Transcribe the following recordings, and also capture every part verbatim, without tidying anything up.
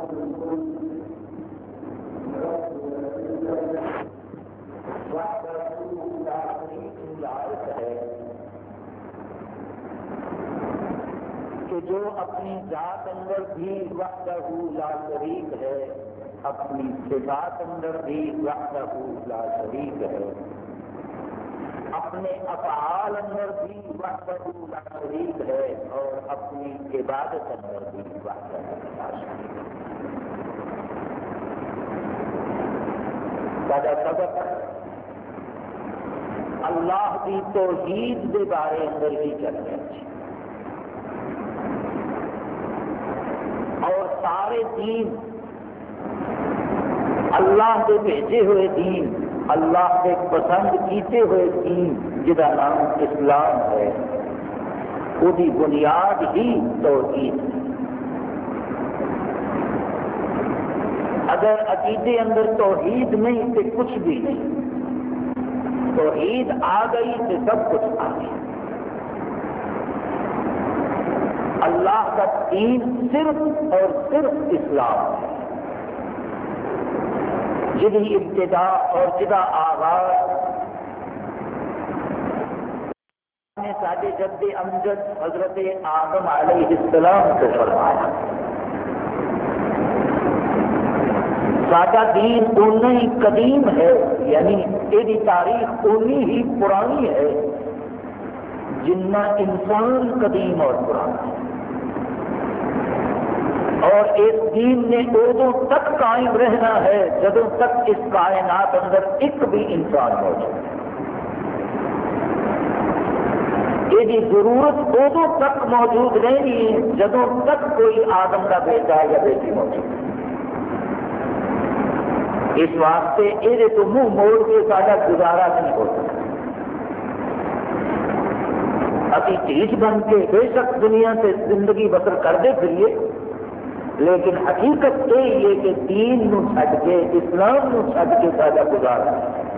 کہ جو اپنی ذات اندر بھی وحدہ لا شریک ہے، اپنی صفات اندر بھی وحدہ لا شریک ہے، اپنے افعال اندر بھی وحدہ لا شریک ہے، اور اپنی عبادت اندر بھی وحدہ لا شریک ہے۔ سادہ سبق اللہ کی توحید کے بارے اندر ہی چلنے اچھی، اور سارے دین اللہ کے بھیجے ہوئے دین، اللہ کے پسند کیتے ہوئے دین جدا نام اسلام ہے، وہ دی بنیاد ہی توحید ہے۔ اگر عقیدے اندر توحید نہیں تو کچھ بھی نہیں، توحید آ گئی تو سب کچھ آ گیا۔ اللہ کا دین صرف اور صرف اسلام ہے، جدی ابتدا اور جدا آغاز نے سارے جد امجد حضرت آدم علیہ السلام کو فرمایا۔ سادہ دین اُنہ ہی قدیم ہے، یعنی یہ تاریخ اُنی ہی پرانی ہے جنہ انسان قدیم اور پرانا ہے، اور اس دین نے ادوں تک قائم رہنا ہے جدوں تک اس کائنات اندر ایک بھی انسان موجود ہے۔ یہ ضرورت ادوں تک موجود رہنی ہے جدوں تک کوئی آدم کا بیٹا یا بیٹی موجود ہے۔ اس واسطے یہ تو منہ موڑ کے سارا گزارا نہیں ہو سکتا۔ ابھی چیز بن کے بے شک دنیا سے زندگی بسر کرتے پھریے، لیکن حقیقت یہ ہے کہ دین نو چھڈ کے اسلام نو چھڈ کے سارا گزارا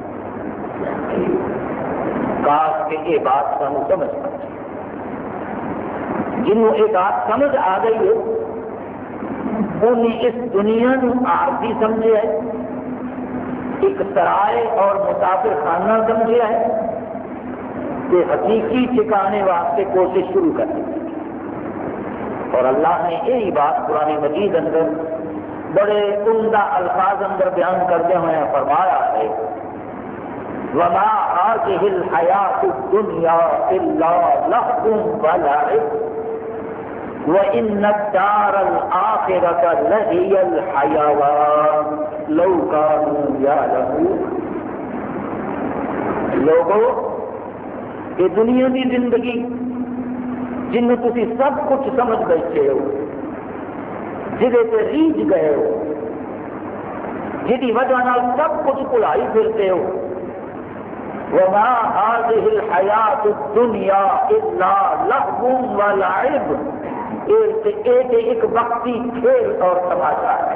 کاش کہ یہ بات سانو سمجھ آ جائے۔ جنہوں یہ بات سمجھ آ گئی ہے انہیں اس دنیا نو عارضی سمجھا ہے، ایک سرائے اور مسافر خانہ سمجھا ہے، کہ حقیقی ٹھکانے واسطے کوشش شروع کر دی۔ اور اللہ نے یہی بات قرآن مجید اندر بڑے عمدہ الفاظ اندر بیان کرتے ہوئے فرمایا ہے، وَمَا هَٰذِهِ الْحَيَاةُ الدُّنْيَا إِلَّا لَهْوٌ وَلَعِبٌ وَإِنَّ الدَّارَ الْآخِرَةَ لَهِيَ الْحَيَوَانُ لَوْ كَانُوا يَعْلَمُونَ۔ لوگوں، یہ دنیا کی زندگی جنوں تسی سب کچھ سمجھ بیٹھے ہو، جہے سے ریجھ گئے ہو، جہی وجہ نال سب کچھ بھلائی پھرتے ہو، وَمَا هَٰذِهِ الْحَيَاةُ الدُّنْيَا إِلَّا لَهْوٌ وَلَعِبٌ، ایک ایک وقتی کھیل اور تماشا ہے۔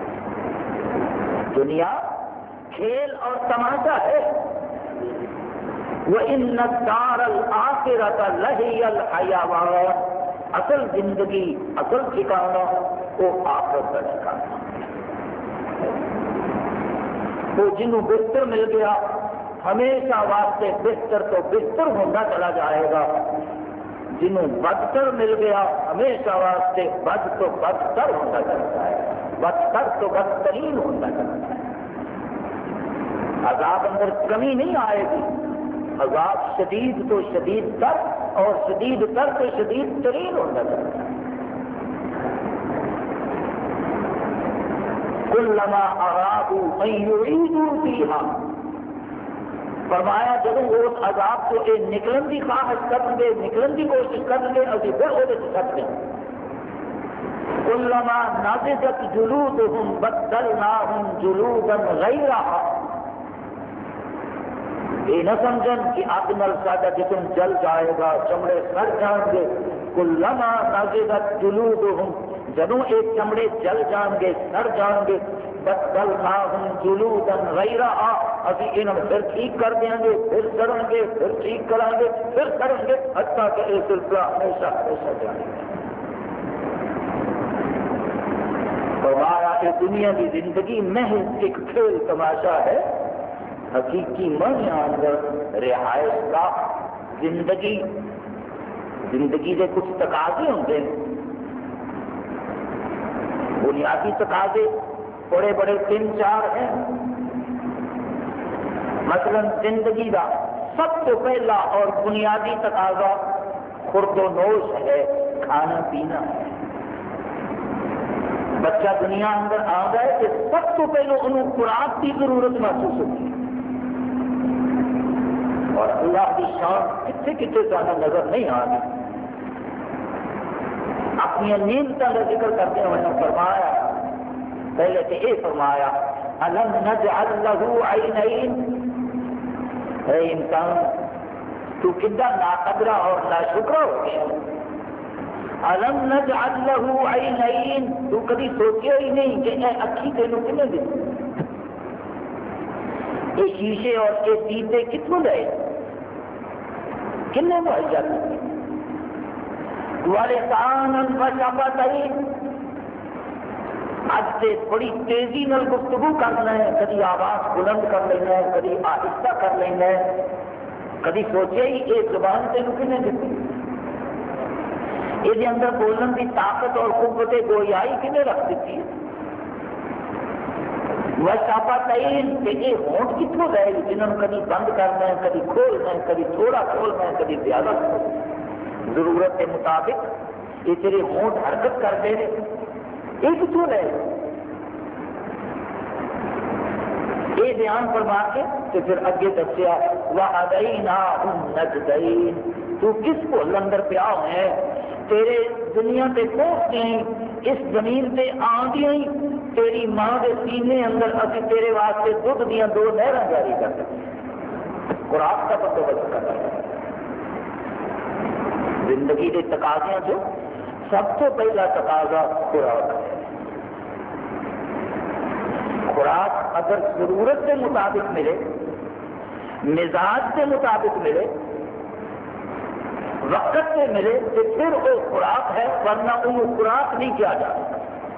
دنیا کھیل اور تماشا ہے۔ وَإِنَّ الدَّارَ الْآخِرَةَ لَهِيَ الْحَيَوَانُ، اصل زندگی اصل ٹھکانا وہ آخرت کا ٹھکانا، وہ جنہوں بہتر مل گیا ہمیشہ واسطے بہتر تو بہتر ہوتا چلا جائے گا، جنہوں بدتر مل گیا ہمیشہ واسطے بد تو بدتر ہوتا چلا جائے گا، بدتر تو بدترین ہوتا چلا جائے گا۔ عذاب اندر کمی نہیں آئے گی، عذاب شدید تو شدید تر اور شدید تر تو شدید ترین ہوتا چلا جائے گا۔ کلما ارادوا ان یعیدوا فیہا، فرمایا جب وہ اس عذاب کو اے نکلن کی خواہش کریں گے، نکلن کی کوشش کریں گے، ابھی پھر وہ چھٹ گئے۔ کلما نضجت جلودہم بدلناہم جلودا غیرہا، یہ نہ سمجھن کہ اگ نال ساڈا جسم جل جائے گا، چمڑے سڑ جان گے۔ کلما نضجت جلودہم، جدوں ایک چمڑے جل جان گے سڑ جان گے، بدلناہم جلودا غیرہا، ابھی انہوں پھر ٹھیک کر دیں گے، پھر سڑیں گے، پھر ٹھیک کریں گے، پھر سڑیں گے، حتیٰ کہ یہ سلسلہ ہمیشہ ہمیشہ جائے گا۔ فرمایا کہ دنیا کی زندگی محض ایک کھیل تماشا ہے، حقیقی معنی اندر رہائش کا زندگی زندگی کے کچھ تقاضے ہوتے ہیں، بنیادی تقاضے بڑے بڑے تین چار ہیں۔ مثلا زندگی کا سب سے پہلا اور بنیادی تقاضا خورد و نوش ہے، کھانا پینا ہے۔ بچہ دنیا اندر آ گئے کہ سب تو پہلے انہوں خوراک کی ضرورت محسوس ہوتی ہے، اور اللہ کی شان کتنے کتنے زیادہ نظر نہیں آ رہی۔ اپنی نعمتوں کا ذکر کرتے ہوئے فرمایا، پہلے تو یہ فرمایا الم نجعل لہ عینین، اے انسان تو کتنا ناقدرہ اور ناشکرہ ہو گیا۔ الم نجعل لہ عینین، تو کبھی سوچیا ہی نہیں کہ اے اکھی تینوں کنے دی، یہ شیشے اور یہ دیتے کتوں لے کنے مہیا کرتے ولسانا وشفتین، اج سے بڑی تیزی نال گفتگو کرنا ہے، کبھی آواز بلند کر لینا ہے، کبھی آہستہ کر لینا ہے، کبھی سوچے ہی ایک زبان تینوں کنے دیتی، یہ اندر بولن کی طاقت اور قوت گویائی کنے رکھ دیتی ہے۔ وشفتین کہ یہ ہونٹ کتوں گئے جنہوں نے کبھی بند کرنا ہے، کبھی کھولنا ہے، کبھی تھوڑا کھولنا ہے، کبھی زیادہ کھولنا ہے، ضرورت کے مطابق یہ تیرے ہونٹ حرکت کرتے ہیں، یہ کتوں رہے؟ یہ بیان فرما کے تو پھر اگے دسیا وَهَدَيْنَاهُ النَّجْدَيْنِ، تو کس کو لندر پیا ہوئے ہیں، تیرے دنیا تے پہنچ گئی، اس زمین تے آندی ہی تیری ماں کے سینے اندر اسی تیرے واسطے دودھ دیا دو نہراں جاری کر دیں، خوراک کا بندوبست کر دیں۔ زندگی کے تقاضے جو سب سے پہلا تقاضا خوراک ہے۔ خوراک اگر ضرورت کے مطابق ملے، مزاج کے مطابق ملے، وقت سے ملے تو پھر وہ خوراک ہے، ورنہ انہوں خوراک نہیں کیا جا سکتا۔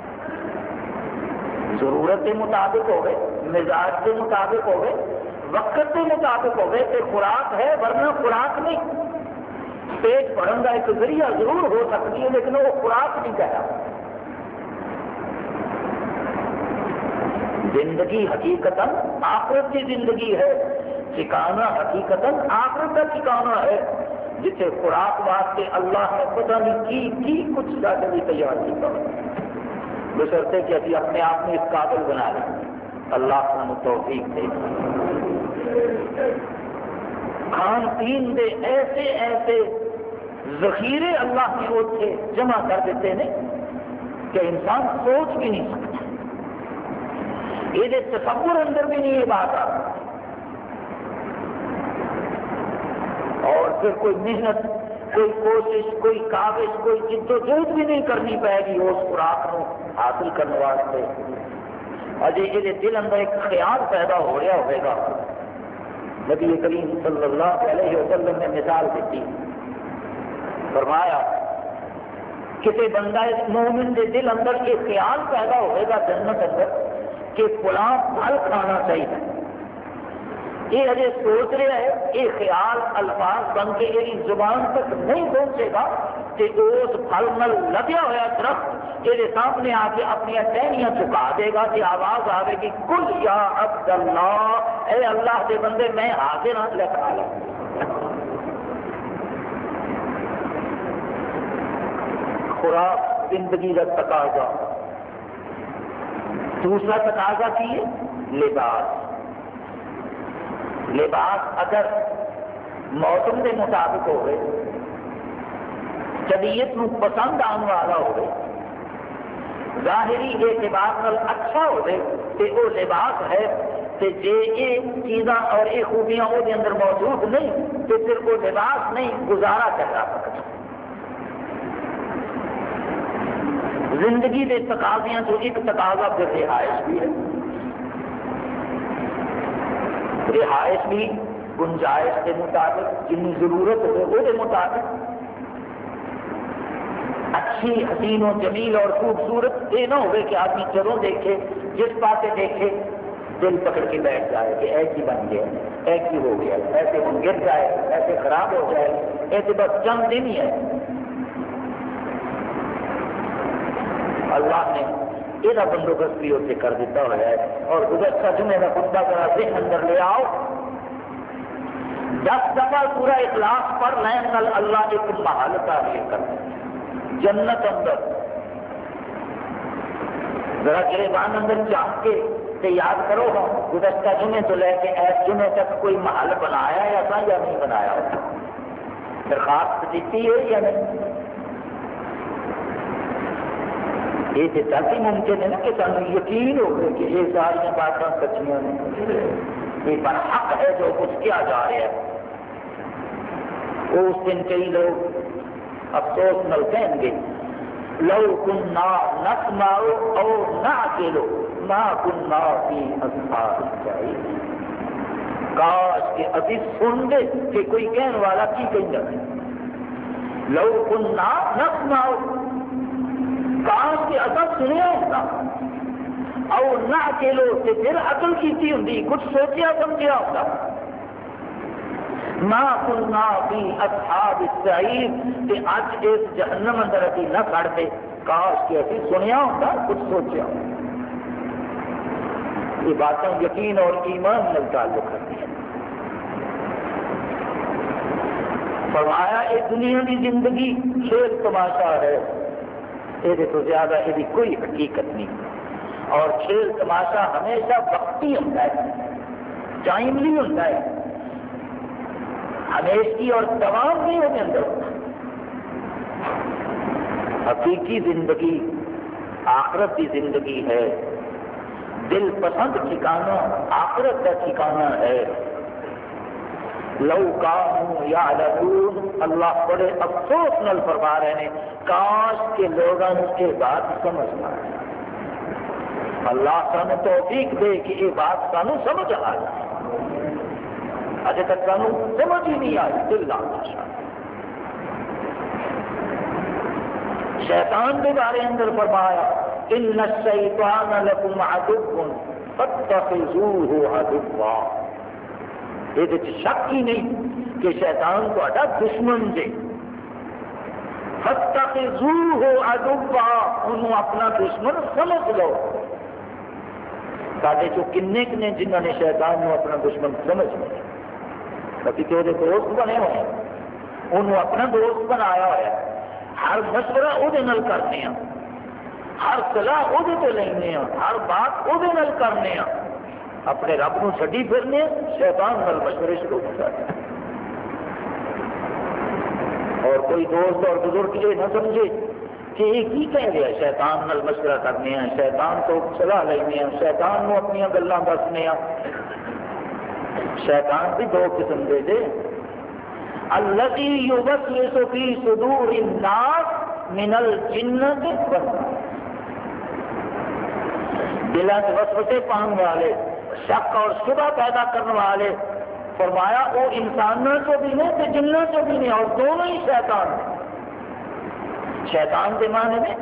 ضرورت کے مطابق ہوئے، مزاج کے مطابق ہوئے، وقت کے مطابق ہوئے تو خوراک ہے، ورنہ خوراک نہیں۔ پیٹ بھرن کا ایک ذریعہ ضرور ہو سکتی ہے لیکن وہ خوراک نہیں کہا۔ زندگی حقیقتاً آخرت کی زندگی ہے، ٹھکانا حقیقتاً آخرت کا ٹھکانا ہے، جسے خوراک واسطے اللہ نے پتہ نہیں کی کی کچھ سارے بھی تیار کیا، بشرطے کہ ابھی اپنے آپ میں اس قابل بنا لیں۔ اللہ کو توفیق دے۔ کھان پین دے ایسے ایسے ذخیرے اللہ کی اوٹ سے جمع کر دیتے ہیں کہ انسان سوچ بھی نہیں سکتا، یہ تصور اندر بھی نہیں یہ بات آتی، اور پھر کوئی محنت، کوئی کوشش، کوئی کاوش، کوئی جدوجہد بھی نہیں کرنی پائے گی اس خوراک کو حاصل کرنے واسطے۔ اجے یہ دل اندر ایک خیال پیدا ہو رہا ہوئے گا۔ نبی کریم صلی اللہ علیہ وسلم نے مثال دیتی، فرمایا کسی بندہ مومن کے دل اندر یہ خیال پیدا ہوئے گا جنت اندر کہ فلاں پھل کھانا چاہیے، یہ اجے سوچ رہا ہے، یہ خیال الفاظ بن کے یہ زبان تک نہیں پہنچے گا کہ اس پھل نال لگیا ہوا درخت یہ سامنے آ کے اپنی ٹہنیاں چکا دے گا کہ آواز آئے گی کل یا عبد اللہ، اے اللہ کے بندے میں حاضر ہاں لے کھا لوں۔ خوراک زندگی کا تقاضا۔ دوسرا تقاضا کی ہے لباس۔ لباس اگر موسم کے مطابق ہوئے، طبیعت کو پسند آنے والا ہوئے، ظاہری اعتبار نال اچھا ہوئے تو وہ لباس ہے، کہ جے یہ چیزاں اور یہ خوبیاں وہ اندر موجود نہیں تو پھر وہ لباس نہیں گزارا کر سکتا۔ زندگی کے تقاضیاں تو ایک تقاضا پھر رہائش بھی ہے، رہائش بھی گنجائش کے مطابق جن ضرورت ہو وہ مطابق، اچھی حسین و جمیل اور خوبصورت یہ نہ ہوئے کہ آدمی چلو دیکھے جس پاسے دیکھے دل پکڑ کے بیٹھ جائے کہ ایک ہی بن گیا ایک ہی ہو گیا ایسے گر جائے ایسے خراب ہو جائے ایسے بس چند دن ہی ہے. اللہ نے یہ بندوبست بھی اسے کر دیتا ہوا ہے. اور گزشتہ جمعے کا خطبہ ذرا ذہن اندر لے آؤ. دس دفعہ پورا اخلاص پڑھ لین نال اللہ ایک محل تعمیر کر جنت اندر. ذرا گریبان اندر جان کے تے یاد کرو ہم گزشتہ جمعے تو لے کے ایس جمعے تک کوئی محل بنایا ہے ایسا یا نہیں بنایا ہوتا, درخواست دیتی ہے یا نہیں. یہ تو تک ہی ممکن ہے نا کہ سانو یقین ہو گئے کہ یہ ساری باتیں سچیاں نہیں, یہ برحق ہے جو کچھ کیا جا رہا ہے. اس دن کئی لوگ افسوس نل کہیں گے لو كنا نسمع او نعقل ما كنا في اصحاب الجحیم. کاش کہ ابھی سن دے کہ کوئی کہنے والا کی کہنا ہے. لو كنا نسمع کاش کہ اصل سنیا ہوتا او نعقل تے پھر عقل کیتی ہوندی کچھ سوچیا سمجھیا ہوتا. ما كنا في اصحاب السعیر کہ اج اس جہنم اندر ابھی نہ کھڑتے. کاش کہ ابھی سنیا ہوتا کچھ سوچیا ہوتا. یہ باتیں یقین اور ایمان میں تعلق رکھتی ہیں. فرمایا یہ دنیا کی زندگی کھیل تماشا ہے, یہ تو زیادہ یہ کوئی حقیقت نہیں. اور کھیل تماشا ہمیشہ وقتی ہوتا ہے, ٹائملی ہوتا ہے, ہمیشہ اور تمام نہیں ہونے اندر. حقیقی زندگی آخرت کی زندگی ہے. دل پسند ٹھکانا آخرت کا ٹھکانا ہے. لو کانوا یعلمون, اللہ بڑے افسوس نال فرما رہے ہیں کاش کے لوگوں یہ بات سمجھ آئے. اللہ سانو توفیق دے کہ یہ بات سانو سمجھ آ جائے. اجے تک سانو سمجھ ہی نہیں آئی. دل نہ ماشاء شیطان کے بارے اندر فرمایا ان الشیطان لکم عدو فاتخذوہ عدوا. یہ شک ہی نہیں کہ شیطان تہاڈا دشمن جے. فاتخذوہ عدوا, انہوں اپنا دشمن سمجھ لو. سارے چو کنے کنے جنہوں نے شیطان کو اپنا دشمن سمجھ لیا, کبھی تو وہ دوست بنے ہوئے, انہوں اپنا دوست بنایا ہوا ہے. ہر مشورہ وہ کرنے ہیں, ہر صلاح وہ لینے, ہر بات وہ کرنے. اپنے رب کو چڈی پھرنے, شیطان نال مشورے شروع ہو جاتے ہیں. اور کوئی دوست اور بزرگ یہ نہ سمجھے کہ یہ کی کہہ رہا ہے شیطان نال مشورہ کرنے ہیں, شیطان تو صلاح لینے, شیطان کو اپنی گلاں دسنے. شیطان بھی دو قسم دے دے. الذی یوسوس فی صدور الناس من الجنۃ والناس, دلوں میں وسوسے پانے والے, شک اور شبہ پیدا کرنے والے. فرمایا وہ انسانوں سے بھی نہیں تو جنوں سے بھی نہیں, اور دونوں ہی شیطان ہیں. شیطان کے معنی میں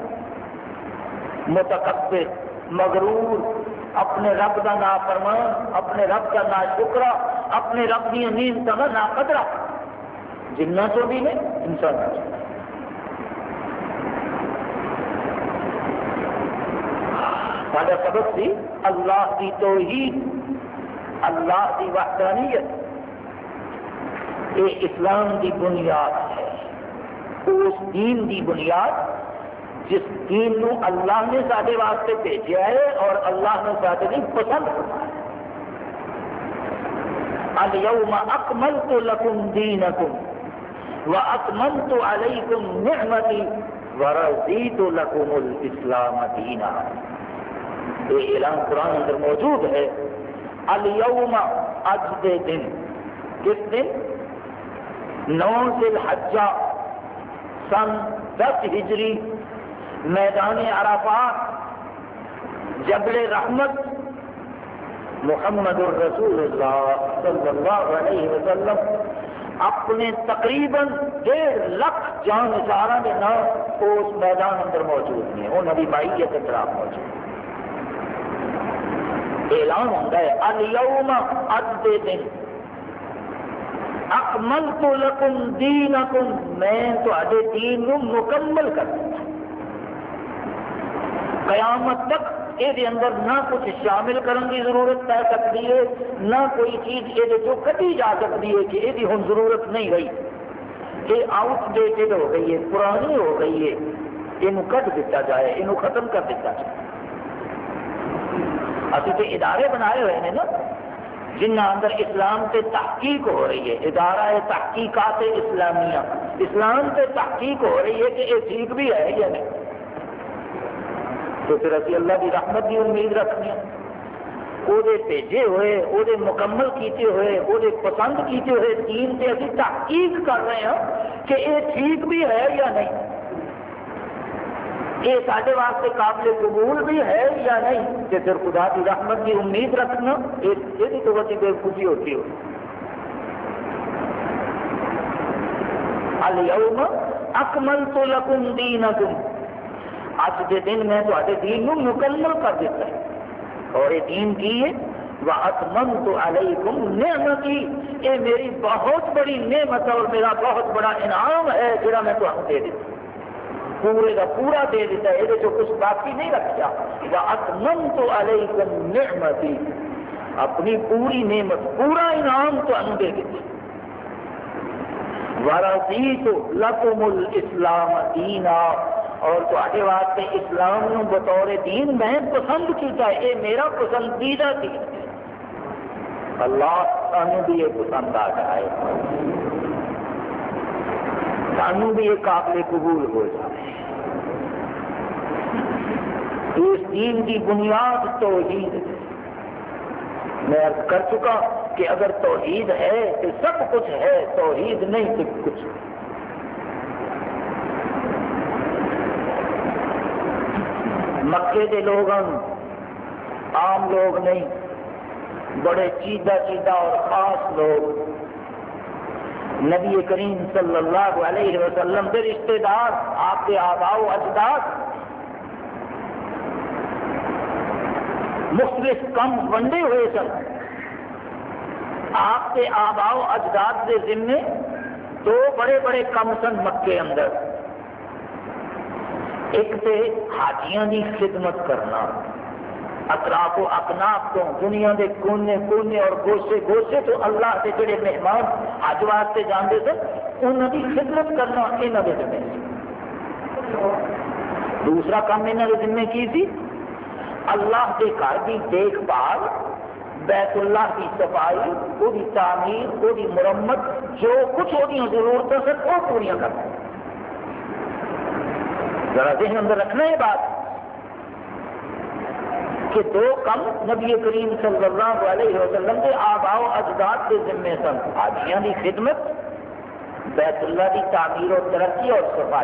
متکبر, مغرور, اپنے رب کا نافرمان, اپنے رب کا ناشکرا, اپنے رب کی نیند کا ناقدرہ. جنوں سے بھی نہیں, انسانوں سے. ہمارا سبق سی اللہ کی توحید, اللہ کی وحدانیت. یہ اسلام کی بنیاد ہے, اس دین کی بنیاد جس دین نو اللہ نے سارے واسطے بھیجا ہے اور اللہ نے سارے لیے پسند کرنا ہے. الیوم اکملت لکم دینکم واتممت علیکم نعمتی ورضیت لکم الاسلام دینا. یہ اعلان قرآن اندر موجود ہے. الیوم, اج دے دن. کس دن؟ نو ذی الحجہ سن دس ہجری, میدان عرفات, جبل رحمت, محمد الرسول اللہ صلی اللہ علیہ وسلم اپنے تقریباً ڈیڑھ لاکھ جان نثاراں دے نام اس میدان اندر موجود ہیں، انہوں کی مائیت اطراف موجود ہے۔ اعلان ہوتا ہے الیوم اج دے دن اکملت لکم دینکم، میں تہاڈے دین نو مکمل کر دتا۔ قیامت تک یہ اندر نہ کچھ شامل کرنے کی ضرورت پی سکتی ہے، نہ کوئی چیز یہ جو کٹی جا سکتی ہے کہ یہ ہن ضرورت نہیں رہی، یہ آؤٹ ڈیٹڈ ہو گئی ہے، پرانی ہو گئی ہے، یہ کٹ دیتا جائے، یہ ختم کر دیتا جائے۔ ابھی تو ادارے بنائے ہوئے ہیں نا جنہ اندر اسلام سے تحقیق ہو رہی ہے، ادارہ ہے تحقیقات اسلامیہ، اسلام سے تحقیق ہو رہی ہے کہ یہ ٹھیک بھی ہے یا نہیں، تو پھر اسی اللہ کی رحمت کی امید رکھنی ہے، وہ بھیجے ہوئے، وہ مکمل کیتے ہوئے، وہ پسند کیتے ہوئے دین سے اسی تحقیق کر رہے ہیں کہ یہ ٹھیک بھی ہے یا نہیں، یہ سارے واسطے قابل قبول بھی ہے یا نہیں، کہ پھر خدا کی رحمت کی امید رکھنا یہ تو بڑی بےوقوفی ہوتی ہو۔ الیوم اکملت لکم دینکم، اج کے دن میں تہاڈے دین کو مکمل کر دیتا ہے، اور یہ دین کی ہے وَأَتْمَمْتُ عَلَيْكُمْ نِعْمَتِي، یہ میری بہت بڑی نعمت اور میرا بہت بڑا انعام ہے جڑا میں تمہیں دے دیتا، پورے کا پورا دے دیتا ہے، یہ کچھ باقی نہیں رکھا۔ وَأَتْمَمْتُ عَلَيْكُمْ نِعْمَتِي، اپنی پوری نعمت، پورا انعام تمہیں دے دیتا۔ وَرَضِيتُ لَكُمُ الْإِسْلَامَ دِينًا، اور تواڈے واسطے اسلام نو بطور دین میں پسند کیتا ہے، یہ میرا پسندیدہ دین ہے۔ اللہ سانو بھی یہ پسند آ جائے، سانو بھی یہ قابل قبول ہو جائے۔ اس دین کی بنیاد توحید ہے۔ میں عرض کر چکا کہ اگر توحید ہے تو سب کچھ ہے، توحید نہیں تو کچھ نہیں۔ مکے کے لوگ عام لوگ نہیں، بڑے چیدہ چیدہ اور خاص لوگ، نبی کریم صلی اللہ علیہ وسلم کے رشتے دار، آپ کے آباء و اجداد، مختلف کم ونڈے ہوئے سن۔ آپ کے آباء و اجداد کے ذمے دو بڑے بڑے کم سن مکے اندر، ایک تے حاجیاں دی خدمت کرنا، اطراف و اکناف تو دنیا کے کونے کونے اور گوشے گوشے تو اللہ کے جڑے مہمان حج واسطے جاندے تھے انہوں کی خدمت کرنا یہاں کے ذمے۔ دوسرا کام یہاں کے ذمے کی تھی؟ اللہ کے گھر کی دیکھ بھال، بیت اللہ کی صفائی، وہ تعمیر، وہ مرمت، جو کچھ وہ ضرورتیں سن وہ پوریاں کرنا۔ ذرا ذہن اندر رکھنا یہ بات کہ دو کم نبی کریم صلی اللہ علیہ وسلم کے آباء و اجداد کے ذمے سن، حاجیاں کی خدمت، بیت اللہ کی تعمیر و ترقی اور صفائی،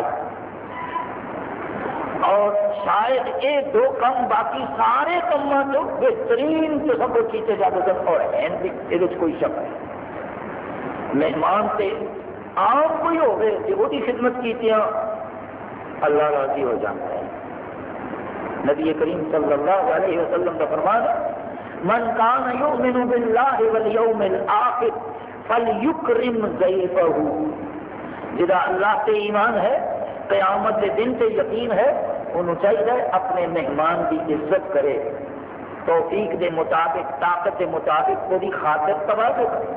اور شاید یہ دو کم باقی سارے کاموں جو بہترین قسم کو کیتے جاتے سن، اور یہ کوئی شک ہے۔ مہمان سے عام کوئی ہو گئے کہ وہ خدمت کی اللہ راضی ہو جاتا ہے۔ نبی کریم صلی اللہ علیہ وسلم کا فرمان، من کان یؤمن باللہ والیوم الآخر فلیکرم ضیفہ، جدا اللہ سے ایمان ہے، قیامت کے دن سے یقین ہے، انہوں چاہیے اپنے مہمان کی عزت کرے، توفیق کے مطابق، طاقت کے مطابق وہ خاطر تواضع کرے۔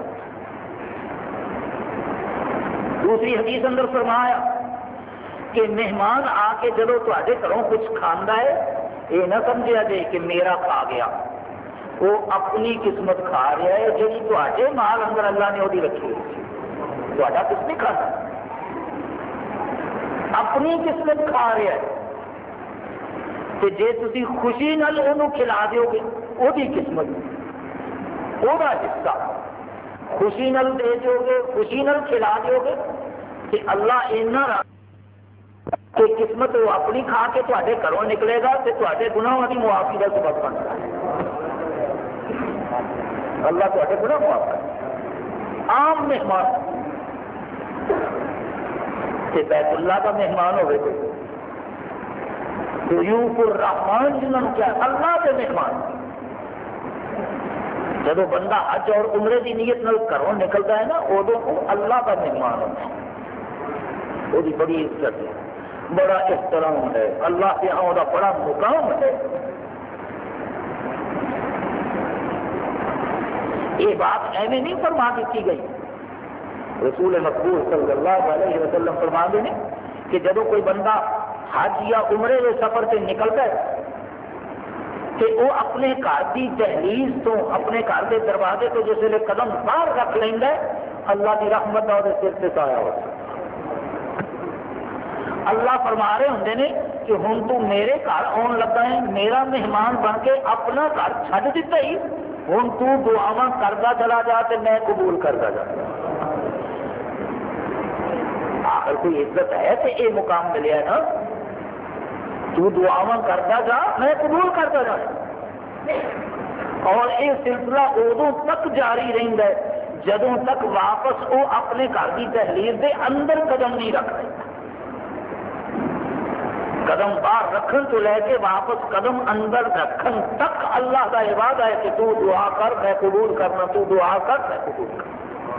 دوسری حدیث اندر فرمایا کہ مہمان آ کے جب تے گھروں کچھ کھانا ہے، یہ نہ سمجھا جائے کہ میرا کھا گیا، وہ اپنی قسمت کھا رہا ہے جی تے مال اندر اللہ نے وہ رکھی ہوئی، تا کچھ نہیں کھانا، اپنی قسمت کھا رہا ہے۔ تو جی تھی خوشی نال انہوں کھلا دیو گے وہ قسمت، وہ حصہ خوشی نال دے دیو گے، خوشی نال کھلا دیو گے، کہ اللہ اینا کہ قسمت وہ اپنی کھا کے تے گھروں نکلے گا تو تے گناہوں کی معافی کا سبب بنتا ہے، اللہ تے گناہ معاف کرے۔ عام مہمان کہ بیت اللہ کا مہمان ہوئے کوئی ضیوف الرحمان جنہوں نے کیا اللہ کے مہمان. جب بندہ حج اور عمرے کی نیت نال گھروں نکلتا ہے نا ادو وہ اللہ کا مہمان ہوتا ہے. وہ بڑی عزت ہے, بڑا احترام ہے, اللہ کے یہاں وہ بڑا مقام ہے. یہ بات ایویں نہیں فرما دیتی گئی. رسول مقبول صلی اللہ علیہ وسلم فرما دے نے کہ جب کوئی بندہ حج یا عمرے کے سفر سے نکلتا ہے کہ وہ اپنے گھر کی دہلیز تو اپنے گھر کے دروازے تو جس ویلے قدم باہر رکھ لینا ہے اللہ کی رحمت کا وہ سر سے سایہ ہو. اللہ فرما رہے ہوں نے کہ ہوں تو میرے گھر آن لگا ہے, میرا مہمان بن کے اپنا گھر چھڈ دیتا ہی, ہوں تو دعاواں کرتا چلا جا تو میں قبول کرتا جا. آخر کوئی عزت ہے تو یہ مقام ملیا ہے نا, تو دعاواں کرتا جا میں قبول کرتا جا. اور یہ سلسلہ ادو تک جاری رہتا ہے جدوں تک واپس وہ اپنے گھر کی دہلیز کے اندر قدم نہیں رکھ رہے. قدم باہر رکھن تو لے کے واپس قدم اندر رکھن تک اللہ کا وعدہ ہے کہ تو دعا کر میں قبول کرنا, تو دعا کر میں قبول کرنا.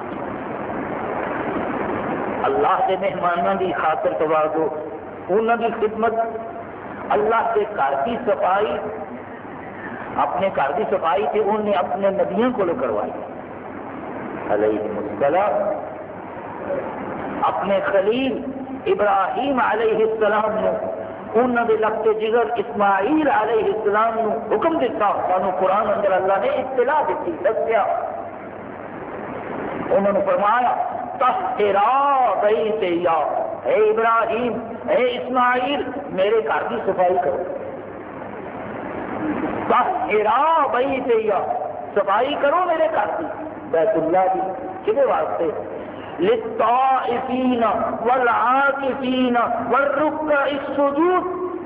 اللہ کے مہمانوں کی خاطر توازو, انہوں کی خدمت, اللہ کے گھر کی صفائی, اپنے گھر کی صفائی سے انہوں نے اپنے نبیوں کو کروائی علیہ السلام. اپنے خلیل ابراہیم علیہ السلام نے انہوں نے لگتے جگر اسماعیل علیہ السلام نے حکم دیتا, سانو قرآن اندر اللہ نے اطلاع دیتی, دسیا. انہوں نے فرمایا طہرا بیتیا, اے ابراہیم اے اسماعیل میرے گھر کی صفائی کرو. طہرا بیتیا, صفائی کرو میرے گھر کی, بیت اللہ کی. کدے واسطے؟ للطائفین والعاکفین والرکع السجود.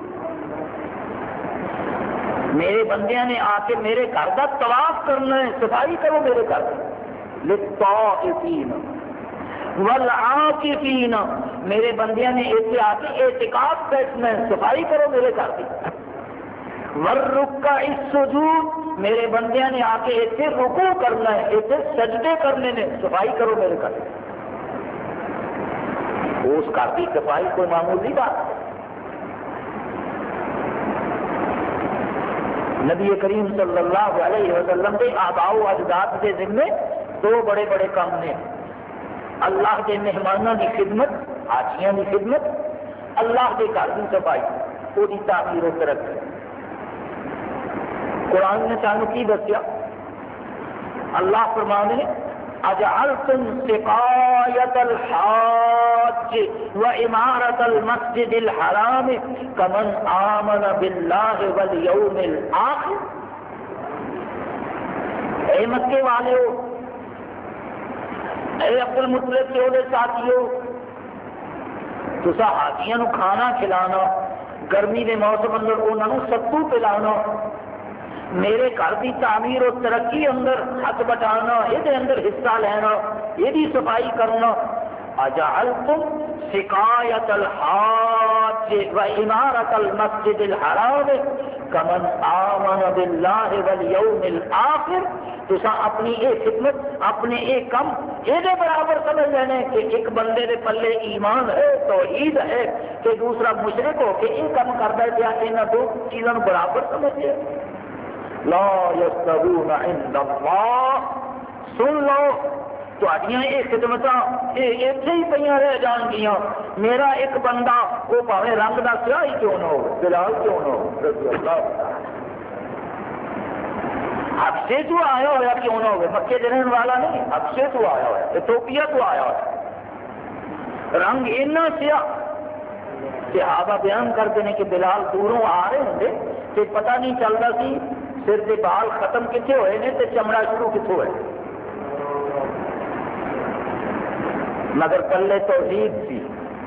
میرے بندیاں نے آ کے میرے گھر کا طواف کرنا ہے, صفائی کرو میرے گھر کی. للطائفین والعاکفین, میرے بندیاں نے ایسے آ کے اعتکاف بیٹھنا ہے, صفائی کرو میرے گھر کی. والرکع السجود, میرے بندیاں نے آ کے ایسے رکوع کرنا ہے, ایسے سجدے کرنے نے, صفائی کرو میرے گھر کی. اس گھر کی صفائی کوئی معمولی بات ہے. نبی کریم صلی اللہ علیہ وسلم کے آباء و اجداد کے ذمے دو بڑے بڑے کام نے. اللہ کے مہمانوں کی خدمت, حاجیوں کی خدمت, اللہ کے گھر کی صفائی, وہ تعمیر و ترقی. قرآن نے سانو کی دسیا؟ اللہ فرمانے اجعلتم سقایت الحاج وعمارت المسجد الحرام کمن آمن باللہ والیوم الآخر. اے مکے والے ہو, اے عبد المطلب کے وہ ساتھیو, تسا حاجیاں نو کھانا کھلانا, گرمی کے موسم اندر انہوں ستو پلانا, میرے گھر کی تعمیر و ترقی اندر ہاتھ بٹانا, یہ اندر حصہ لینا, یہ صفائی کرنا. اجعلتم سقایت الحاج وعمارت المسجد الحرام کمن آمن باللہ والیوم الآخر. تو اپنی یہ خدمت, اپنے یہ کم یہ برابر سمجھ لینے کہ ایک بندے کے پلے ایمان ہے, توحید ہے, کہ دوسرا مشرک ہو کے یہ کام کرتا ہے, کیا یہاں دو چیزوں برابر سمجھے؟ لا یستوون عند اللہ. سن لو تہاڈیاں یہ خدمت یہ اتنے ہی پہ رہ جان گیا. میرا ایک بندہ وہ پاوے رنگ کا سیاہ ہی کیوں نہ ہو, بلال کیوں نہ ہو, رضی اللہ حبشے تو آیا ہوا کیوں نہ ہو, مکے کے رہنے والا نہیں, حبشے تو آیا ہوا, ایتھوپیا تو آیا ہوا, رنگ اتنا سیاہ. صحابہ بیان کرتے ہیں کہ بلال دوروں آ رہے ہوں کہ پتہ نہیں چلتا سی سر کے بال ختم کتنے ہوئے نے تے چمڑا شروع کتوں ہے, مگر پلے توحید سی.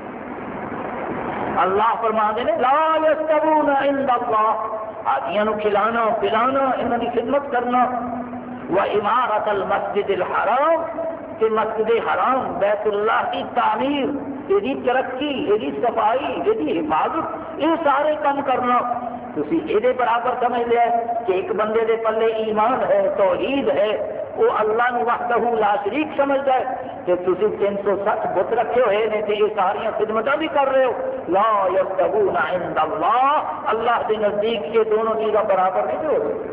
اللہ فرماتے ہیں لا یستوون عند اللہ, حاجیاں نو کھلانا پلانا, انہوں کی خدمت کرنا. وعمارت المسجد الحرام, کہ مسجد حرام بیت اللہ کی تعمیر، یہ ترقی، یہ صفائی، یہ حفاظت، یہ سارے کام کرنا تسی یہ برابر سمجھ لیا کہ ایک بندے دے پلے ایمان ہے، توحید ہے، وہ اللہ نو وحدہ لا شریک سمجھتا ہے کہ تسی تین سو سٹھ بت رکھے ہوئے نے تے یہ ساری خدمتاں بھی کر رہے ہو، لا یبتغون عند اللہ، اللہ کے نزدیک یہ دونوں چیزاں برابر نہیں ہو رہی۔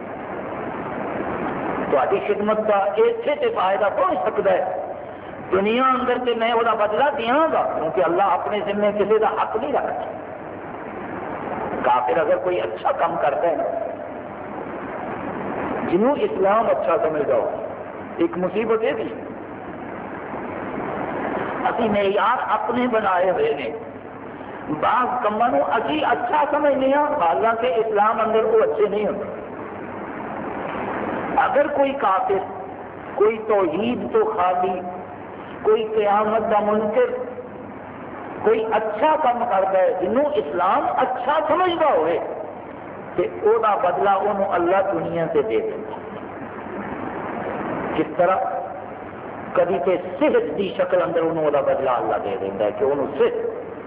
تہاڈی خدمت کا اتنے تے فائدہ پہنچ سکتا ہے، دنیا اندر تے میں وہ بدلہ دیاں گا، کیونکہ اللہ اپنے ذمے کسی کا حق نہیں رکھتا۔ کافر اگر کوئی اچھا کام کرتا ہے جنہوں اسلام اچھا سمجھتا ہو، ایک مصیبت یہ بھی اسی معیار اپنے بنائے ہوئے نے، بعض کاموں اسی اچھا سمجھنے ہاں حالانکہ اسلام اندر وہ اچھے نہیں ہوتے۔ اگر کوئی کافر، کوئی توحید تو خالی، کوئی قیامت کا منکر کوئی اچھا کام کرتا ہے جنہوں اسلام اچھا سمجھتا ہوئے تو وہ بدلہ انہوں اللہ دنیا سے دے دیتا۔ کس طرح؟ کبھی تے صحت کی شکل اندر انہوں وہ بدلہ اللہ دے دیتا ہے کہ انہوں صحت،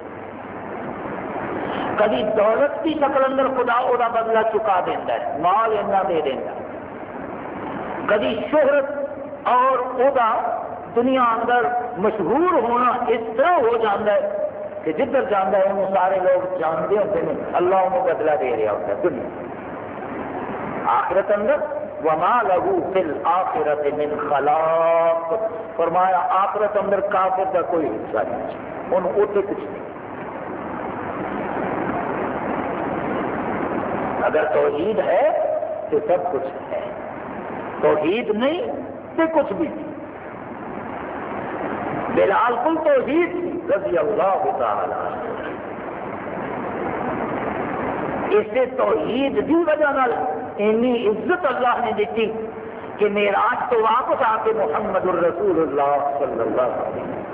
کبھی دولت کی شکل اندر خدا وہ بدلہ چکا دیتا ہے، مال اتنا دے دیتا ہے، کبھی شہرت اور وہ دنیا اندر مشہور ہونا اس طرح ہو جاتا ہے کہ جدھر جانا ہے وہ سارے لوگ جانتے ہوتے ہیں، اللہ انہوں بدلہ دے رہا ہوتا ہے دنیا۔ آخرت اندر وما لہو فی الآخرۃ من خلاق، فرمایا آخرت اندر کافر کا کوئی حصہ نہیں، انہوں اتنے کچھ نہیں۔ اگر توحید ہے تو سب کچھ ہے، توحید نہیں تو کچھ بھی نہیں۔ بلال کل توحید رضی اللہ تعالی، اسے توحید کی وجہ اتنی عزت اللہ نے دیتی کہ معراج تو واپس آ کے محمد الرسول اللہ صلی اللہ علیہ وسلم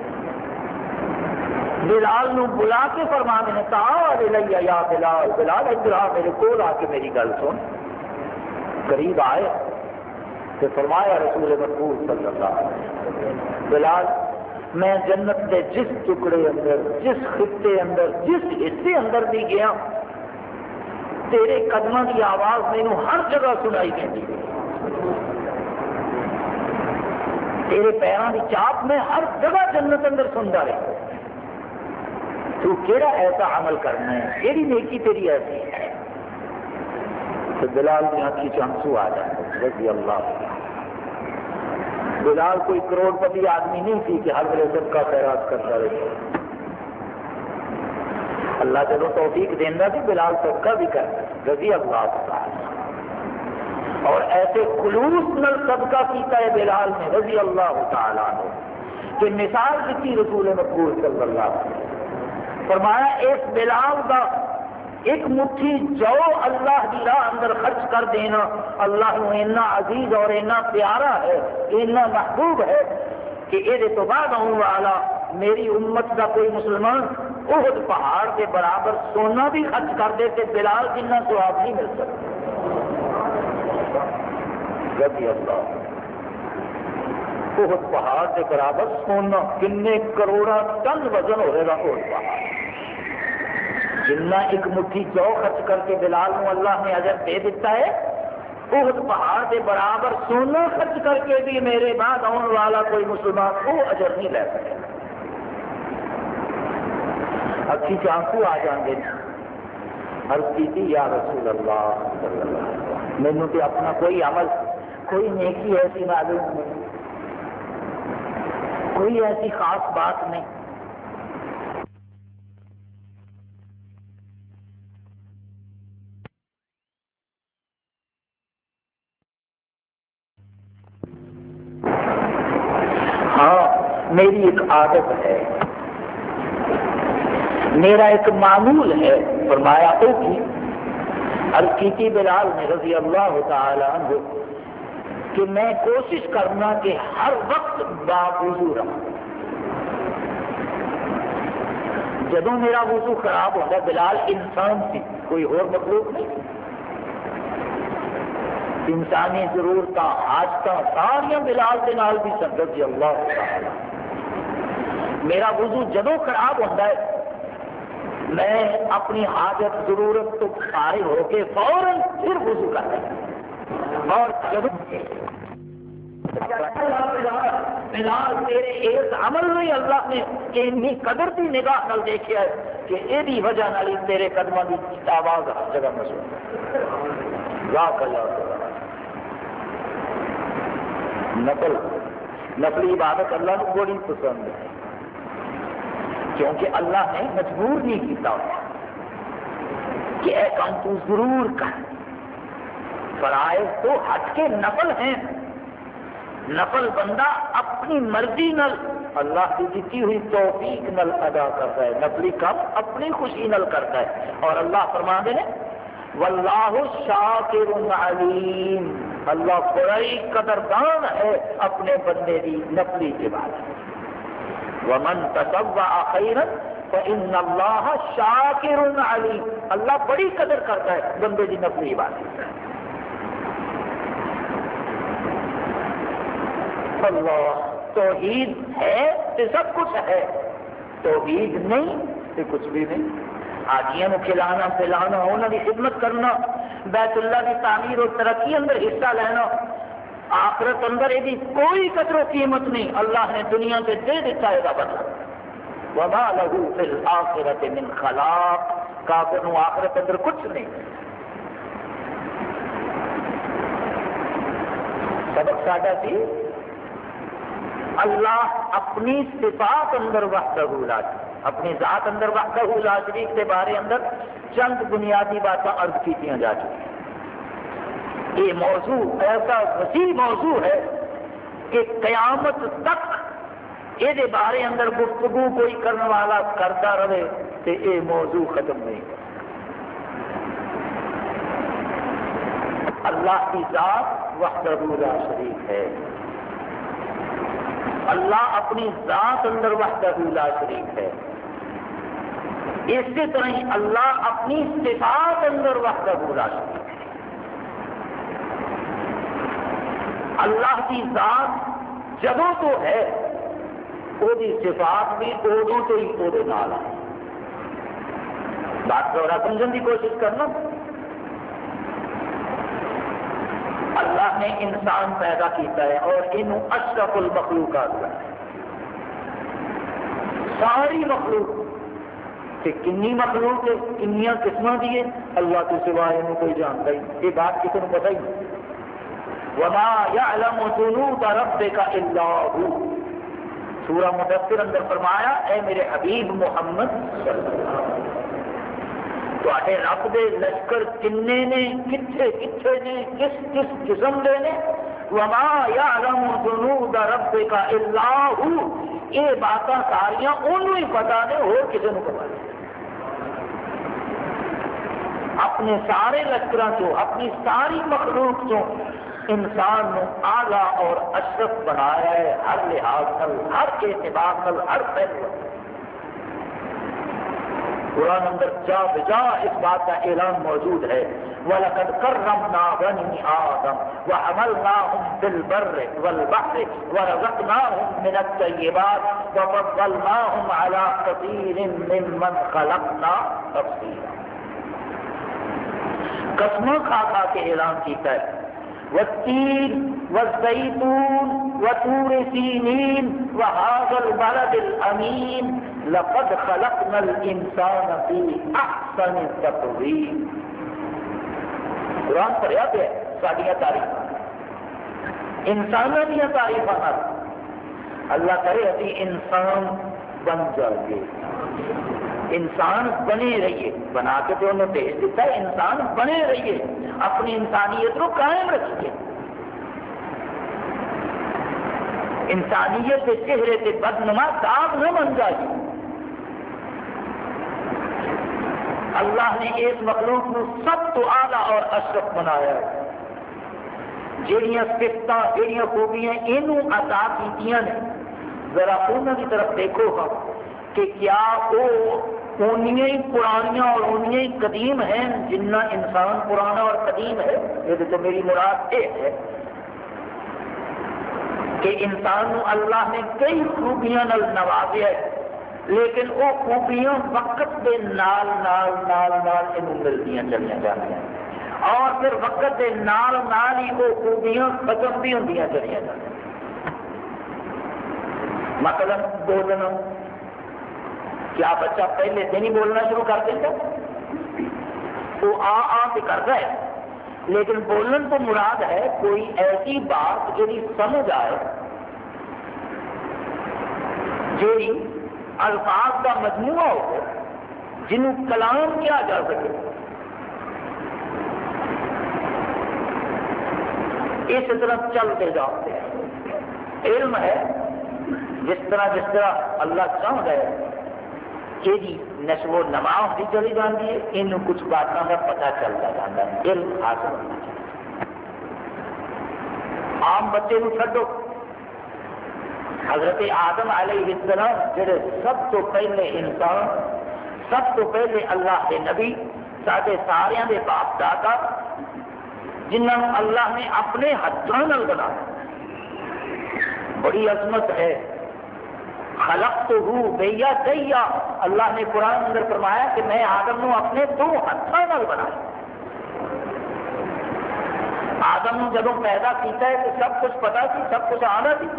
بلال نو بلا کے فرمانے نے تعال الیہ یا بلال، بلال ادھر آ میرے کول آ کے میری گل سن۔ قریب آئے تو فرمایا رسول مقبول صلی اللہ علیہ وسلم، بلال میں جنت کے جس ٹکڑے اندر، جس خطے اندر، جس حصے اندر بھی گیا تیرے قدموں کی آواز مینوں ہر جگہ سنائی دیتی، تیرے پیروں کی چاپ میں ہر جگہ جنت اندر سنتا رہا۔ تو کیڑا ایسا عمل کرنا ہے، کیڑی نیکی تیری ایسی ہے؟ تو بلال کی آنکھی سے آنسو آ جائے رضی اللہ عنہ۔ بلال کوئی کروڑ پتی آدمی نہیں تھی کہ ہر ویلے سب کا خیرات کرتا رہے، اللہ جب توفیق دینا تھی بلال سب کا بھی کرتا رضی اللہ تعالی، اور ایسے خلوص نل صدقہ کیتا ہے بلال نے رضی اللہ تعالیٰ عنہ کہ مثال دیتی رسول مقبول صلی اللہ علیہ وسلم، فرمایا اس بلال کا ایک مٹھی جو اللہ کی راہ اندر خرچ کر دینا اللہ کو اتنا عزیز اور اتنا پیارا ہے، اتنا محبوب ہے کہ یہ تو بعد آنے والا میری امت کا کوئی مسلمان احد پہاڑ کے برابر سونا بھی خرچ کر دے کہ بلال جنہ ثواب نہیں مل سکتا رضی اللہ۔ احد پہاڑ کے برابر سونا کنے کروڑا ٹن وزن ہوئے گا احد پہاڑ، جنہ ایک مٹھی جو خرچ کر کے بلال کو اللہ نے اجر دے دیتا ہے، احد پہاڑ کے برابر سونا خرچ کر کے بھی میرے بعد آنے والا کوئی مسلمان وہ اجر نہیں لے سکے۔ اکھی چانکو آ جان گے، عرض کی تھی یا رسول اللہ صلی اللہ علیہ وسلم، مینوں تو اپنا کوئی عمل، کوئی نیکی ایسی معلوم نہیں، کوئی ایسی خاص بات نہیں۔ ہاں میری ایک عادت ہے، میرا ایک معمول ہے، فرمایا او کی عرض کی تھی بلال نے رضی اللہ تعالی عنہ کہ میں کوشش کرنا کہ ہر وقت باوضو رہوں۔ جدوں میرا وضو خراب ہوتا، بلال انسان تھی، کوئی اور مخلوق نہیں، انسانی ضرورت حاجت ساریا بلال کے نال بھی سن رضی اللہ تعالی۔ میرا وضو جدو خراب ہوتا ہے میں اپنی حاجت ضرورت تو فارغ ہو کے فوراً پھر وضو کرتا ہوں، اور جدو بلال تیرے اس عمل میں اللہ نے اتنی قدر کی نگاہ نال دیکھا ہے کہ یہ وجہ نال تیرے قدموں کی آواز ہر جگہ محسوس ہے۔ نفل نفلی عبادت اللہ کو بڑی پسند ہے، کیونکہ اللہ نے مجبور نہیں کیتا کہ اے کام تو ضرور کر۔ فرائض تو ہٹ کے نفل ہیں، نفل بندہ اپنی مرضی نل اللہ کی دیتی ہوئی توفیق نل ادا کرتا ہے، نفلی کام اپنی خوشی نل کرتا ہے، اور اللہ فرما دے واللہ شاکر علیم، اللہ بڑی قدردان ہے اپنے بندے کی نفلی عبادت۔ ومن تطوع خیرا فإن اللہ شاکر علیم، اللہ بڑی قدر کرتا ہے بندے کی نفلی عبادت۔ اللہ توحید ہے تو سب کچھ ہے، توحید نہیں تو کچھ بھی نہیں۔ حاجیوں کھلانا پلانا، انہوں کی خدمت کرنا، بیت اللہ کی تعمیر اور ترقی اندر حصہ لینا، آخرت اندر یہ کوئی قدر و قیمت نہیں، اللہ نے دنیا سے دے دیتا ہے بدلہ۔ وما له فی الآخرۃ من خلاق، کافر نو آخرت اندر کچھ نہیں۔ سبق ساڈا سی اللہ اپنی صفات اندر وحدہ لا، اپنی ذات اندر وحدہ لا شریک کے بارے اندر چند بنیادی باتیں عرض کی جا چکی۔ یہ موضوع ایسا وسیع موضوع ہے کہ قیامت تک یہ بارے اندر گفتگو کوئی کرنے والا کرتا رہے تو یہ موضوع ختم نہیں ہوگا۔ اللہ کی ذات وحدہ لا شریک ہے، اللہ اپنی ذات اندر وحدہ لا شریک ہے، اسی طرح ہی اللہ اپنی صفات اندر وحدہ لا شریک ہے۔ اللہ کی ذات جدوں تو ہے وہ صفات بھی ادوں تو ہی وہ نال ہے۔ بات دوبارہ سمجھنے کی کوشش کرنا، اللہ نے انسان پیدا کیتا ہے اور انہوں اشرف المخلوقات ہے۔ ساری مخلوق کہ کنی مخلوق ہے، کنیاں قسموں کی ہے، اللہ کے سوائے انہوں کوئی جانتا ہی، یہ بات کسی نے پتہ ہی نہیں۔ وما يعلم جنود ربك الا هو، سورہ مدثر اندر فرمایا اے میرے حبیب محمد صلی اللہ علیہ وسلم تے رب دے لشکر کنے نے، کتھے کتھے نے، کس کس قسم دے نے، وما يعلم جنود ربك الا هو، یہ باتاں ساریاں انہوں ہی پتا نے، اور کسی نے پتا نہیں۔ اپنے سارے لشکراں چوں، اپنی ساری مخلوق چوں انسان نو اعلیٰ اور اشرف بنایا ہے، ہر لحاظ نل، ہر اعتبار نل، ہر پہلو۔ قرآن اندر جا بجا اس بات کا اعلان موجود ہے، وَلَقَدْ كَرَّمْنَا بَنِي آدَمَ وَحَمَلْنَاهُمْ فِي الْبَرِّ وَالْبَحْرِ وَرَزَقْنَاهُمْ مِنَ الطَّيِّبَاتِ وَفَضَّلْنَاهُمْ عَلَى كَثِيرٍ مِّمَّنْ خَلَقْنَا تَفْضِيلًا۔ قسموں کھا کھا کے اعلان کیتا ہے، والتین والزیتون وطور سینین وهذا البلد الامین لقد خلقنا الانسان فی احسن تقویم۔ قرآن پڑھیا پہ ساڈیاں تعریف، انسانوں دیا تعریف، اللہ کرے ابھی انسان بن جائے، انسان بنے رہیے، بنا کے تو انہوں بھیج دیتا ہے، انسان بنے رہیے، اپنی انسانیت کو قائم رکھیے، انسانیت کے چہرے سے بدنما داغ نہ بن جائے۔ اللہ نے اس مخلوق کو سب تو اعلیٰ اور اشرف بنایا ہے، جہاں صفتاں جہاں خوبیاں انہوں عطا کیتیاں نے، ذرا انہوں کی طرف دیکھو ہاں کہ کیا وہ اونیاں ہی پرانیاں اور اونیاں ہی قدیم ہیں جنہ انسان پرانا اور قدیم ہے؟ یہ تو میری مراد یہ ہے کہ انسان کو اللہ نے کئی خوبیاں نال نوازیا ہے، لیکن وہ خوبیاں وقت کے نال نال نال نال انہوں ملدیاں چلیاں جاندیاں اور پھر وقت کے نال نال ہی وہ خوبیاں ختم بھی ہوندیاں چلیاں جاندیاں۔ مثلا بولنا، کیا بچہ پہلے دن ہی بولنا شروع کر دیتا؟ وہ آ آ کے کرتا ہے، لیکن بولن تو مراد ہے کوئی ایسی بات جی سمجھ آئے، جی الفاظ کا مجموعہ ہو جنہوں کلام کیا جا سکے۔ اس طرح چلتے جاتے ہیں۔ علم ہے جس طرح جس طرح اللہ چاہتا ہے کہ جی نشو و نما ہوتی چلی جاتی ہے، ان کچھ باتوں کا پتہ چلتا جاتا ہے، علم حاصل ہونا چاہیے۔ عام بچے کو چھڈو، حضرت آدم علیہ السلام جڑے سب تو پہلے انسان، سب تو پہلے اللہ کے نبی، سارے سارے دے باپ دادا، جنہوں اللہ نے اپنے ہاتھوں نال بنایا، بڑی عظمت ہے۔ خلقتہ بیدیا، اللہ نے قرآن اندر فرمایا کہ میں آدم نو اپنے دو ہاتھوں نال بنایا۔ آدم نو جدوں پیدا کیتا ہے تو سب کچھ پتا سی، سب کچھ آنا سی،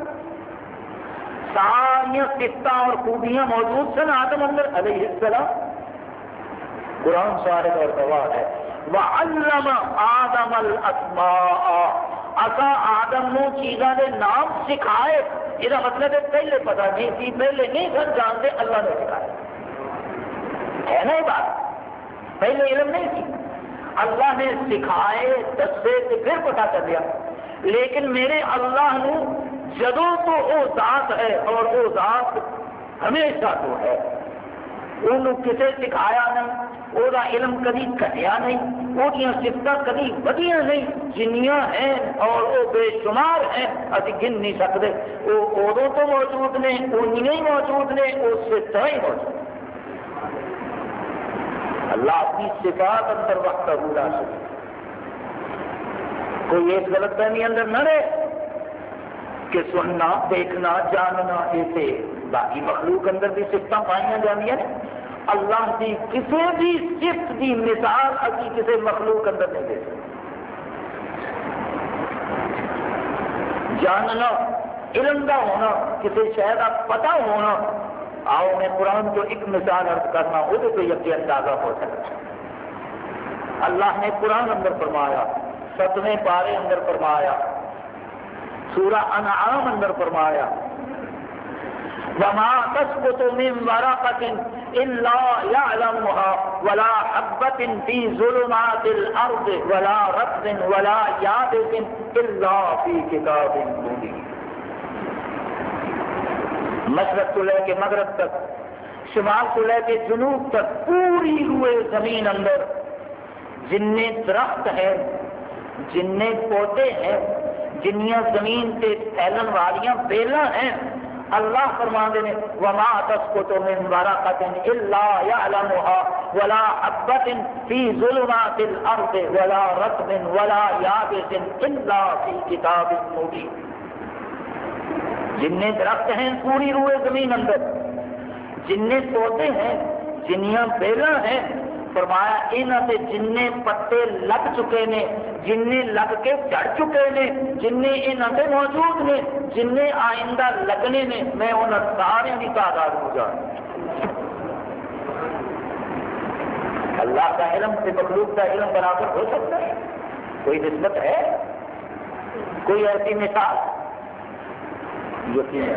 ساری صفتاں اور خوبیاں موجود سن آدم اندر علیہ السلام۔ قرآن سارے اور گواہ ہے، وَعَلَّمَ آدَمَ الْأَسْمَاءَ، اساں آدم نو چیزاں دے نام سکھائے۔ یہ مطلب ہے پہلے پتا نہیں سی، پہلے نہیں سن جانتے، اللہ نے سکھایا ہے نا۔ یہ بات پہلے علم نہیں سی، اللہ نے سکھائے دسے تو پھر پتا چلیا۔ لیکن میرے اللہ نو جدوں تو وہ ذات ہے اور وہ ذات ہمیشہ تو ہے، انہوں کسے سکھایا نہیں، وہ علم کدی گھٹیا نہیں، وہ صفتیں کدی ودیاں نہیں، جنیاں ہیں اور وہ بے شمار ہیں، ابھی گن نہیں سکتے۔ وہ ادوں تو موجود نے، انیاں ہی موجود نے، وہ صفتیں ہی موجود۔ اللہ اپنی صفات اندر وقت لا سکے، کوئی اس غلط فہمی اندر نہ رہے کہ سننا دیکھنا جاننا ایسے باقی مخلوق اندر بھی صفتیں پائیاں جانیاں نے۔ اللہ کی کسی بھی صفت کی مثال ابھی کسی مخلوق اندر نہیں دے سکتے۔ جاننا، علم کا ہونا، کسی شے کا پتہ ہونا، آؤ میں قرآن کو ایک مثال عرض کرنا، وہ تو یقین اندازہ ہو سکتا۔ اللہ نے قرآن اندر فرمایا، ستویں پارے اندر فرمایا، سورہ انعام اندر فرمایا، وَمَا تَسْقُطُ مِن وَرَقَةٍ إِلَّا يَعْلَمُهَا وَلَا حَبَّةٍ فِي ظُلُمَاتِ الْأَرْضِ وَلَا رَطْبٍ وَلَا يَابِسٍ إِلَّا فِي كِتَابٍ مُبِينٍ۔ مشرق سے لے کے مغرب تک، شمال سے لے کے جنوب تک، پوری روئے زمین اندر جننے درخت ہیں، جننے پودے ہیں، جنیاں زمین سے پھیلن والیاں بیلاں ہیں، اللہ فرماندے نے وَمَا تَسْقُطُ مِن وَرَقَةٍ إِلَّا يَعْلَمُهَا وَلَا حَبَّةٍ فِي ظُلُمَاتِ الْأَرْضِ وَلَا رَطْبٍ وَلَا يَابِسٍ إِلَّا فِي كِتَابٍ مُبِينٍ۔ جننے درخت ہیں پوری روئے زمین اندر، جننے پودے ہیں، جنیاں بیلاں ہیں، فرمایا انہاں تے جننے پتے لگ چکے نے، جننے لگ کے چڑھ چکے نے، جننے انہاں تے موجود نے، جننے آئندہ لگنے نے، میں انہاں سارے کی تعداد ہو جان۔ اللہ کا علم سے مخلوق کا علم برابر ہو سکتا ہے؟ کوئی نسبت ہے؟ کوئی ایسی مثال؟ یقین ہے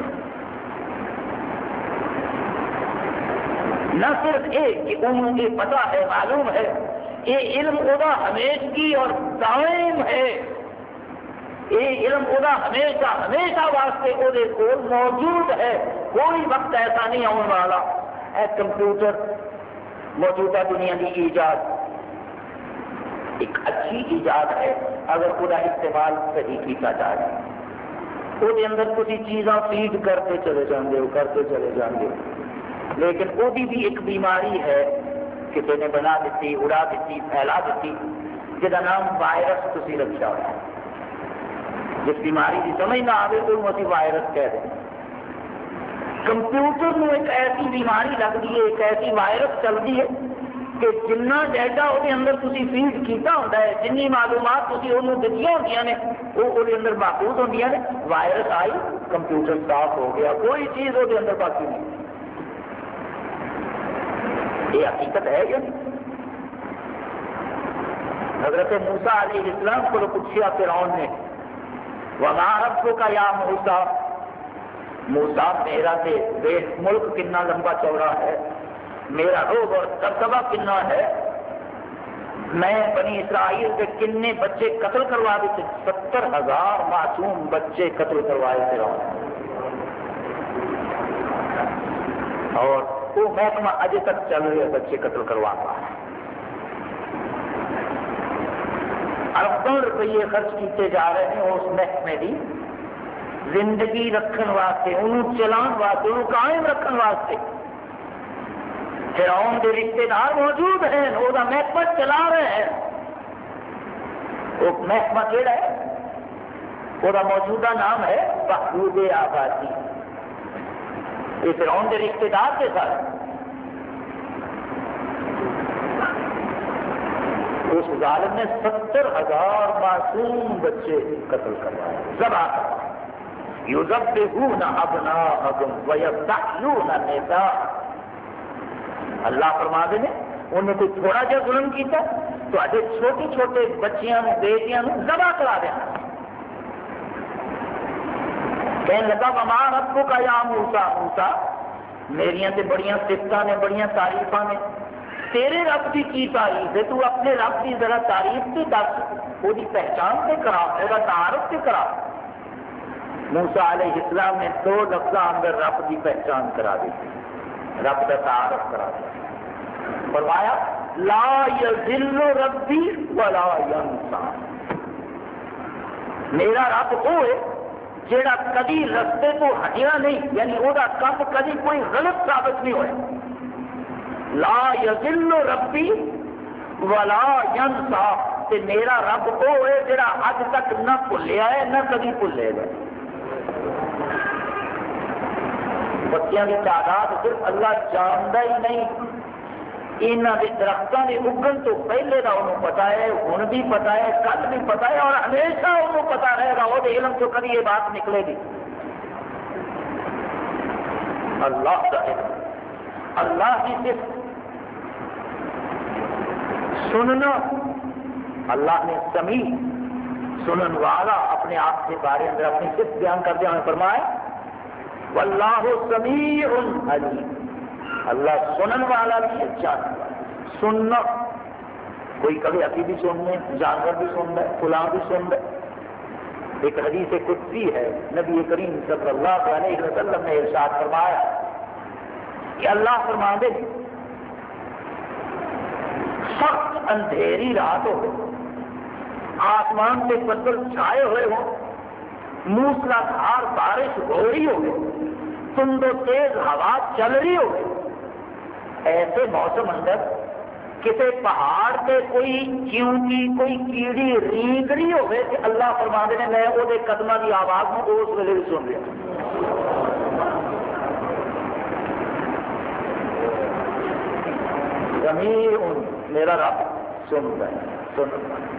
نہ صرف ایک کہ انہوں یہ پتہ ہے، معلوم ہے، یہ علم ادا ہمیشگی اور دائم ہے، یہ علم ادا ہمیشہ ہمیشہ واسطے وہ موجود ہے، کوئی وقت ایسا نہیں آنے والا ہے۔ کمپیوٹر موجودہ دنیا کی ایجاد ایک اچھی ایجاد ہے اگر وہ استعمال صحیح کیا جائے۔ وہ اندر کچھ چیزاں فیڈ کرتے چلے جاندے ہو کرتے چلے جاندے ہو، لیکن وہ بھی ایک بیماری ہے کسی نے بنا دیتی، اڑا دیتی، پھیلا دیتی، جہاں نام وائرس تسی رکھا ہوا. جس بیماری کی سمجھ نہ آئے تو اسی وائرس کہہ دیں. کمپیوٹر میں ایک ایسی بیماری لگتی ہے، ایک ایسی وائرس چلتی ہے کہ جنہ ڈیٹا وہ اندر تھی فیڈ کیتا ہوتا ہے، جنی معلومات تھی انہوں دیتی ہوتی نے وہ وہ اندر محفوظ ہوتی نے. وائرس آئی کمپیوٹر صاف ہو گیا، کوئی چیز وہ اندر باقی نہیں. یہ حقیقت ہے یا نہیں؟ حضرت موسیٰ علیہ السلام کو پوچھا فرعون نے وما ربک یا موسیٰ، موسیٰ میرا تے دیکھ ملک کتنا لمبا چوڑا ہے، میرا روب اور دبدبہ کتنا ہے، میں بنی اسرائیل کے کنے بچے قتل کروا دیتے، ستر ہزار معصوم بچے قتل کروائے فرعون، اور وہ محکمہ اجے تک چل رہا ہے بچے قتل کروانا. اربوں روپیے خرچ کیتے جا رہے ہیں اس محکمے کی زندگی رکھن واسطے، انہوں چلان واسطے، انہوں قائم رکھن واسطے. فرعون کے رشتے دار موجود ہیں، وہ محکمہ چلا رہے ہیں. وہ محکمہ کیڑا ہے؟ وہ موجودہ نام ہے بہبود آبادی. یہ فرعون کے رشتے دار کے ساتھ اس ظالم نے ستر ہزار معصوم بچے قتل کروائے، ذبح کروائے. یذبحون ابناءهم ویستحیون نساءهم. اللہ فرما دے نے انہیں کوئی تھوڑا جہا ظلم کیتا تو اجے چھوٹی چھوٹے بچیاں بیٹیاں ذبح کرا دینا. کہنے لگا وما ربک یا موسیٰ، موسیٰ میریاں تے بڑیاں صفتاں نے، بڑیاں تعریفاں نے، تیرے رب کی کی تعریف ہے، تو اپنے رب کی ذرا تعریف سے دس، وہ پہچان سے کرا، وہ تعارف سے کرا. موسیٰ علیہ السلام نے دو لفظاں اندر رب کی پہچان کرا دی، رب کا تعارف کرا دیا. فرمایا لا یضل ربی ولا ینسیٰ، میرا رب وہ ہے جیڑا کبھی رستے کو ہٹیا نہیں، یعنی وہ کام کبھی کوئی غلط ثابت نہیں ہوا. لا یضل ربی ولا ینسیٰ، تے میرا رب وہ ہے جڑا اج تک نہ بھولیا ہے نہ کبھی بھولے گا. بچیاں کی تعداد صرف اللہ جانتا ہی نہیں، یہاں کے درختوں کے اگن تو پہلے کا انہوں پتا ہے، ہوں بھی پتا ہے، کل بھی پتا ہے، اور ہمیشہ انہوں پتا رہے گا. وہ علم تو کبھی یہ بات نکلے گی. اللہ کا علم، اللہ کی صرف سننا. اللہ نے سمیع، سنن والا اپنے آپ کے بارے اندر اپنی صرف بیان کرتے ہوئے فرمایا واللہ سمیع علیم. اللہ سنن والا بھی ہے، جاننے والا. سننا کوئی کبھی ابھی بھی سن لیں، جانور بھی سن رہا ہے، فلاں بھی سن رہا ہے. ایک حدیث قدسی ہے، نبی کریم صلی اللہ علیہ وسلم نے ارشاد فرمایا کہ اللہ فرما دے سخت اندھیری رات ہو، آسمان سے بدل چھائے ہوئے ہوں، موسلا دھار بارش ہو رہی ہو، تند و تیز ہوا چل رہی ہو، ایسے موسم اندر کسی پہاڑ پہ کوئی چیونٹی، کوئی کیڑی رینگ رہی ہو کہ اللہ فرما دے میں وہ قدموں کی آواز میں اس ویلے بھی سن رہا. سمیع، میرا رب سن رہا ہے، سن رہا ہے.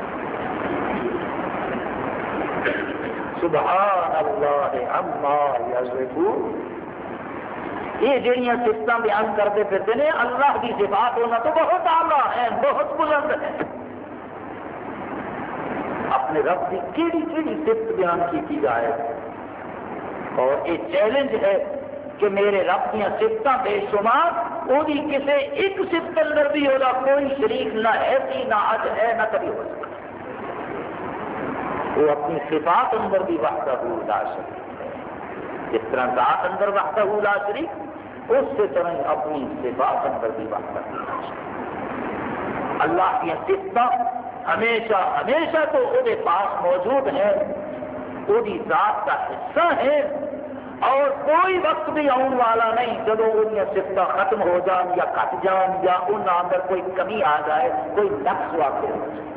سبحان اللہ عما یصفون. یہ جڑیاں صفتاں بیان کرتے پھرتے ہیں اللہ کی صفات ہونا تو بہت اعلیٰ ہے، بہت بلند ہے. اپنے رب کی کیڑی کیڑی صفت بیان کی جائے، اور یہ چیلنج ہے کہ میرے رب کی صفتاں بے شمار، وہ کسی ایک صفت اندر بھی ہوگا کوئی شریک نہ ہے سی، نہ اج ہے، نہ کبھی ہو سکتا. وہ اپنی صفات اندر بھی وحدہ لا شریک ہے، جس طرح ذات اندر وحدہ لا شریک، اس سے طرح اپنی صفات اندر بھی وحدہ لا شریک. اللہ کی صفتیں ہمیشہ ہمیشہ تو وہ پاس موجود ہیں، وہ ذات کا حصہ ہے، اور کوئی وقت بھی آن والا نہیں جب ان صفتیں ختم ہو جان یا کٹ جان یا ان اندر کوئی کمی آ جائے، کوئی نقص واقع ہو جائے۔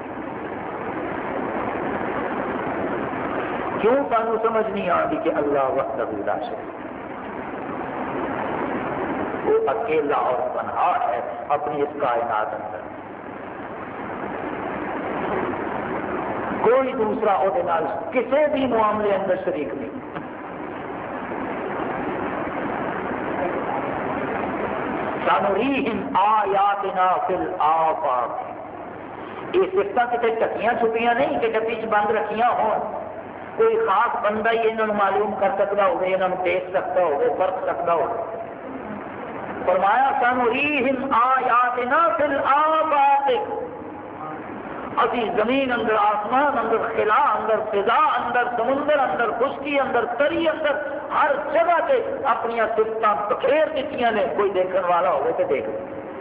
کیوں سانو سمجھ نہیں آتی کہ اللہ وحدہ لا شریک وہ اکیلا اور تنہا ہے اپنی اس کائنات اندر، کوئی دوسرا وہ کسی بھی معاملے اندر شریک نہیں۔ سنریہم آیاتنا فی الآفاق، یہ صفتیں کتنے ٹکیاں چھپیاں نہیں کہ ڈبی چ بند رکھیاں ہوں، کوئی خاص بندہ ہی انہوں معلوم کر سکتا ہو، انہوں دیکھ سکتا ہو، پرکھ سکتا ہو۔ فرمایا سنریہم آیاتنا فی الآفاق، اسی زمین اندر، آسمان اندر، خلا اندر، فضا اندر، سمندر اندر، خشکی اندر، تری اندر، ہر جگہ سے اپنی صفتاں بکھیر دیتی نے۔ کوئی دیکھنے والا ہوئے تو دیکھ،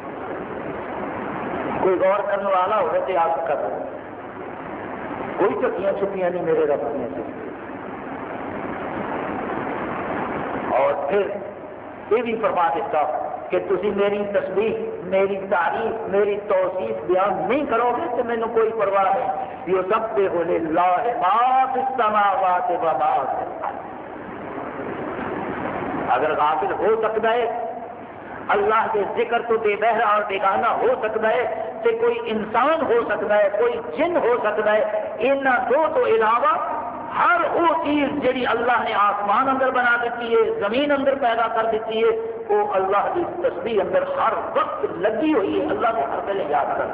کوئی غور کرنے والا ہوئے تو آپ کر لیں، کوئی چکیاں چھپیاں نہیں میرے رب نے سے۔ اور پھر یہ بھی فرما دیتا کہ تسی میری تسبیح، میری تعریف، میری توصیف بیان نہیں کرو گے تو مینوں کوئی پرواہ نہیں۔ یسبح للہ ما فی السماوات و ما فی الارض، اگر غافل ہو سکتا ہے اللہ کے ذکر تو بے بہرا اور بیگانہ ہو سکتا ہے کہ کوئی انسان ہو سکتا ہے، کوئی جن ہو سکتا ہے، ان دو تو علاوہ ہر وہ چیز جڑی اللہ نے آسمان اندر بنا دیتی ہے، زمین اندر پیدا کر دیتی ہے، وہ اللہ کی تسبیح اندر ہر وقت لگی ہوئی ہے، اللہ کو ہر ویلے یاد کر۔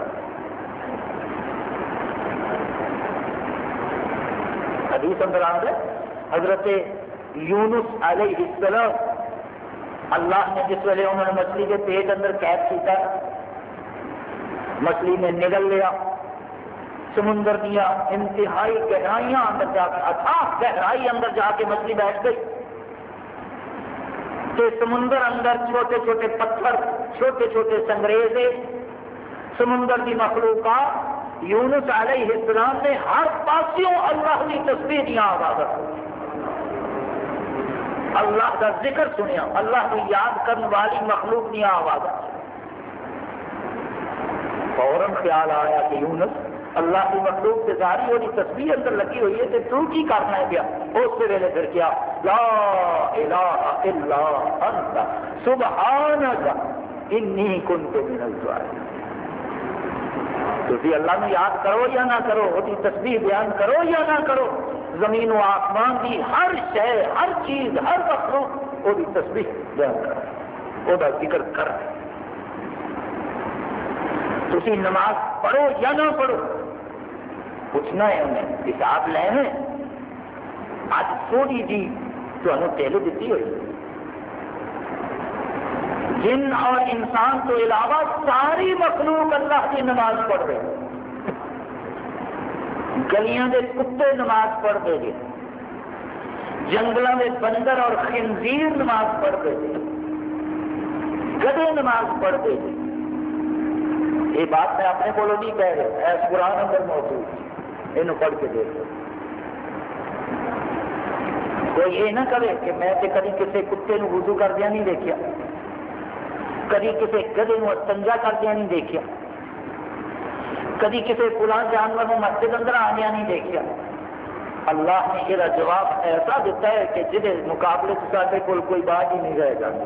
حدیث اندر آتا ہے حضرت یونس علیہ السلام، اللہ نے جس ویلے انہوں نے مچھلی کے پیٹ اندر قید کیتا، مچھلی نے نگل لیا، سمندر دیا انتہائی گہرائیاں اندر جا کے، اتھاہ گہرائی اندر جا کے مچھلی بیٹھ گئی، کہ سمندر اندر چھوٹے چھوٹے پتھر، چھوٹے چھوٹے سنگریزے، سمندر کی مخلوقات، یونس علیہ السلام نے ہر پاسوں اللہ کی تسبیح دیا آواز، اللہ کا ذکر سنیا، اللہ کو یاد کرنے والی مخلوق دیا آواز۔ فوراً خیال آیا کہ یونس اللہ کی مخلوق سے ظاہری ہوئی تسبیح اندر لگی ہوئی ہے تو کی کرنا ہے؟ کیا اس سے ویلے پھر کیا لا الہ الا انت سبحانک انی کنت من الظالمین۔ تسی اللہ نے یاد کرو یا نہ کرو، وہ تسبیح بیان کرو یا نہ کرو، زمین و آسمان کی ہر شے، ہر چیز، ہر مخلوق وہ تسبیح بیان کر، وہ ذکر کر۔ تسی نماز پڑھو یا نہ پڑھو، پوچھنا ہے انہیں، حساب لینے۔ اج تھوڑی جی تمہیں ٹھیک دیتی ہوئی، جن اور انسان تو علاوہ ساری مخلوق اللہ کی نماز پڑھ رہے، گلیاں دے کتے نماز پڑھتے گے، جنگلوں میں بندر اور خنزیر نماز پڑھتے گے، گدے نماز پڑھتے گے۔ یہ بات میں اپنے کو نہیں کہہ رہا، ایس قرآن اندر موجود، یہ پڑھ کے دیکھو۔ کوئی یہ نہ کرے کہ میں تے کبھی کسی کتے نو وضو کردیا نہیں دیکھا، کبھی کسی گدے نو استنجا کردیا نہیں دیکھا، کبھی کسی فلاں جانور کو مسجد اندر آنیا نہیں دیکھا۔ اللہ نے یہ جواب ایسا دیتا ہے کہ جہے مقابلے سے سارے کول کوئی بات ہی نہیں رہ جاتی۔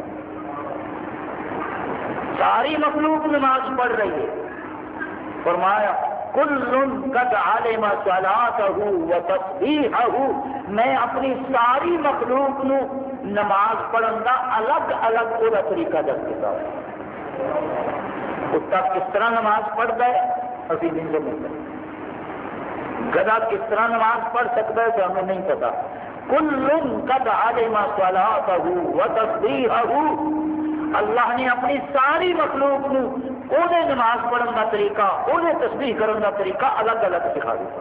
ساری مخلوق نماز پڑھ رہی ہے، فرمایا کل قد علم صلاتہ و تسبیحہ، میں اپنی ساری مخلوق نو نماز پڑھن دا الگ الگ پورا طریقہ دس دیتا ہوں۔ کتا کس طرح نماز پڑھتا ہے ابھی نہیں سمجھتے، گدھا کس طرح نماز پڑھ سکتا ہے تو ہمیں نہیں پتا۔ کل قد علم صلاتہ و تسبیحہ، اللہ نے اپنی ساری مخلوق نو اونے نماز پڑھن کا طریقہ، اونے تسبیح کرن کا طریقہ الگ الگ سکھا دیتا۔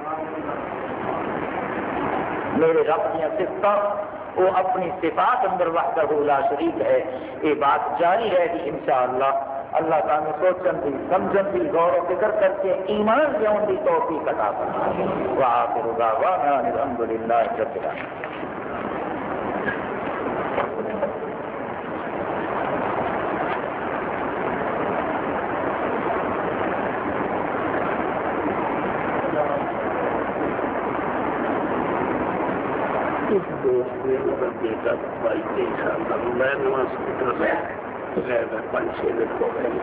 میرے رب کی صفات وہ اپنی صفات اندر وحدہ لا شریک ہے۔ یہ بات جاری رہے گی انشاءاللہ۔ اللہ تعالیٰ سوچن دی، سمجھن دی، غور و فکر کر کے ایمان لیاؤن دی توفیق عطا فرمائے۔ وآخر دعوانا الحمدللہ رب العالمین۔ بیٹا بائی تیئیس سال کا میں نواں سکوٹر سے گئے میں پانچ چھ دن ہو گئے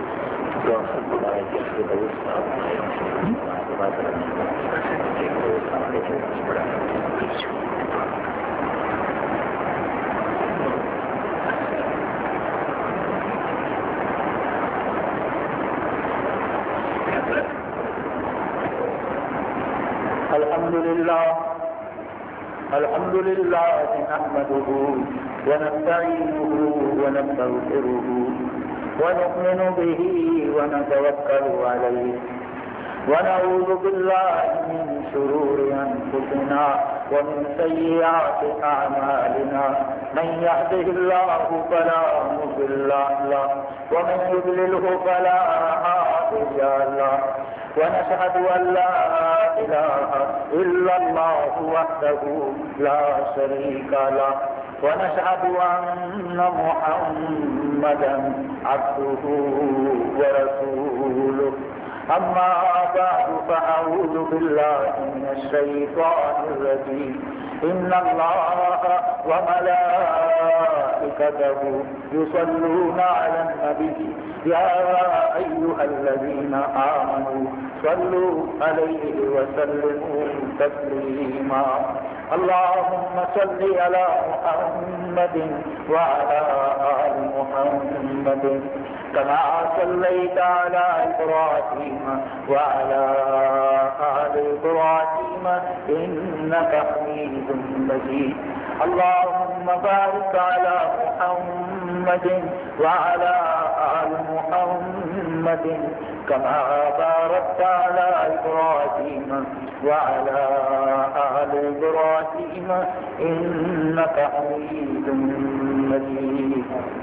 الحمد للہ الحمد للہ نحمده ونستعينه ونستغفره ونؤمن به ونتوكل عليه ونعوذ بالله من شرور أنفسنا ومن سيئات أعمالنا من يهده الله فلا مضل له ومن يضلله فلا هادي له ونشهد أن لا إله إلا الله وحده لا شريك له ونشهد أن محمدا عبده ورسوله أما بعد فأعوذ بالله من الشيطان الرجيم إن الله وملائكته يصلون على النبي يا أيها الذين آمنوا صلوا عليه وسلموا تسليما اللهم صل على محمد وعلى آل محمد كما صليت على إبراهيم وعلى آل إبراهيم إنك حميد مجيد اللهم بارك على محمد وعلى آل محمد كما باركت على إبراهيم وعلى آل إبراهيم إنك حميد مجيد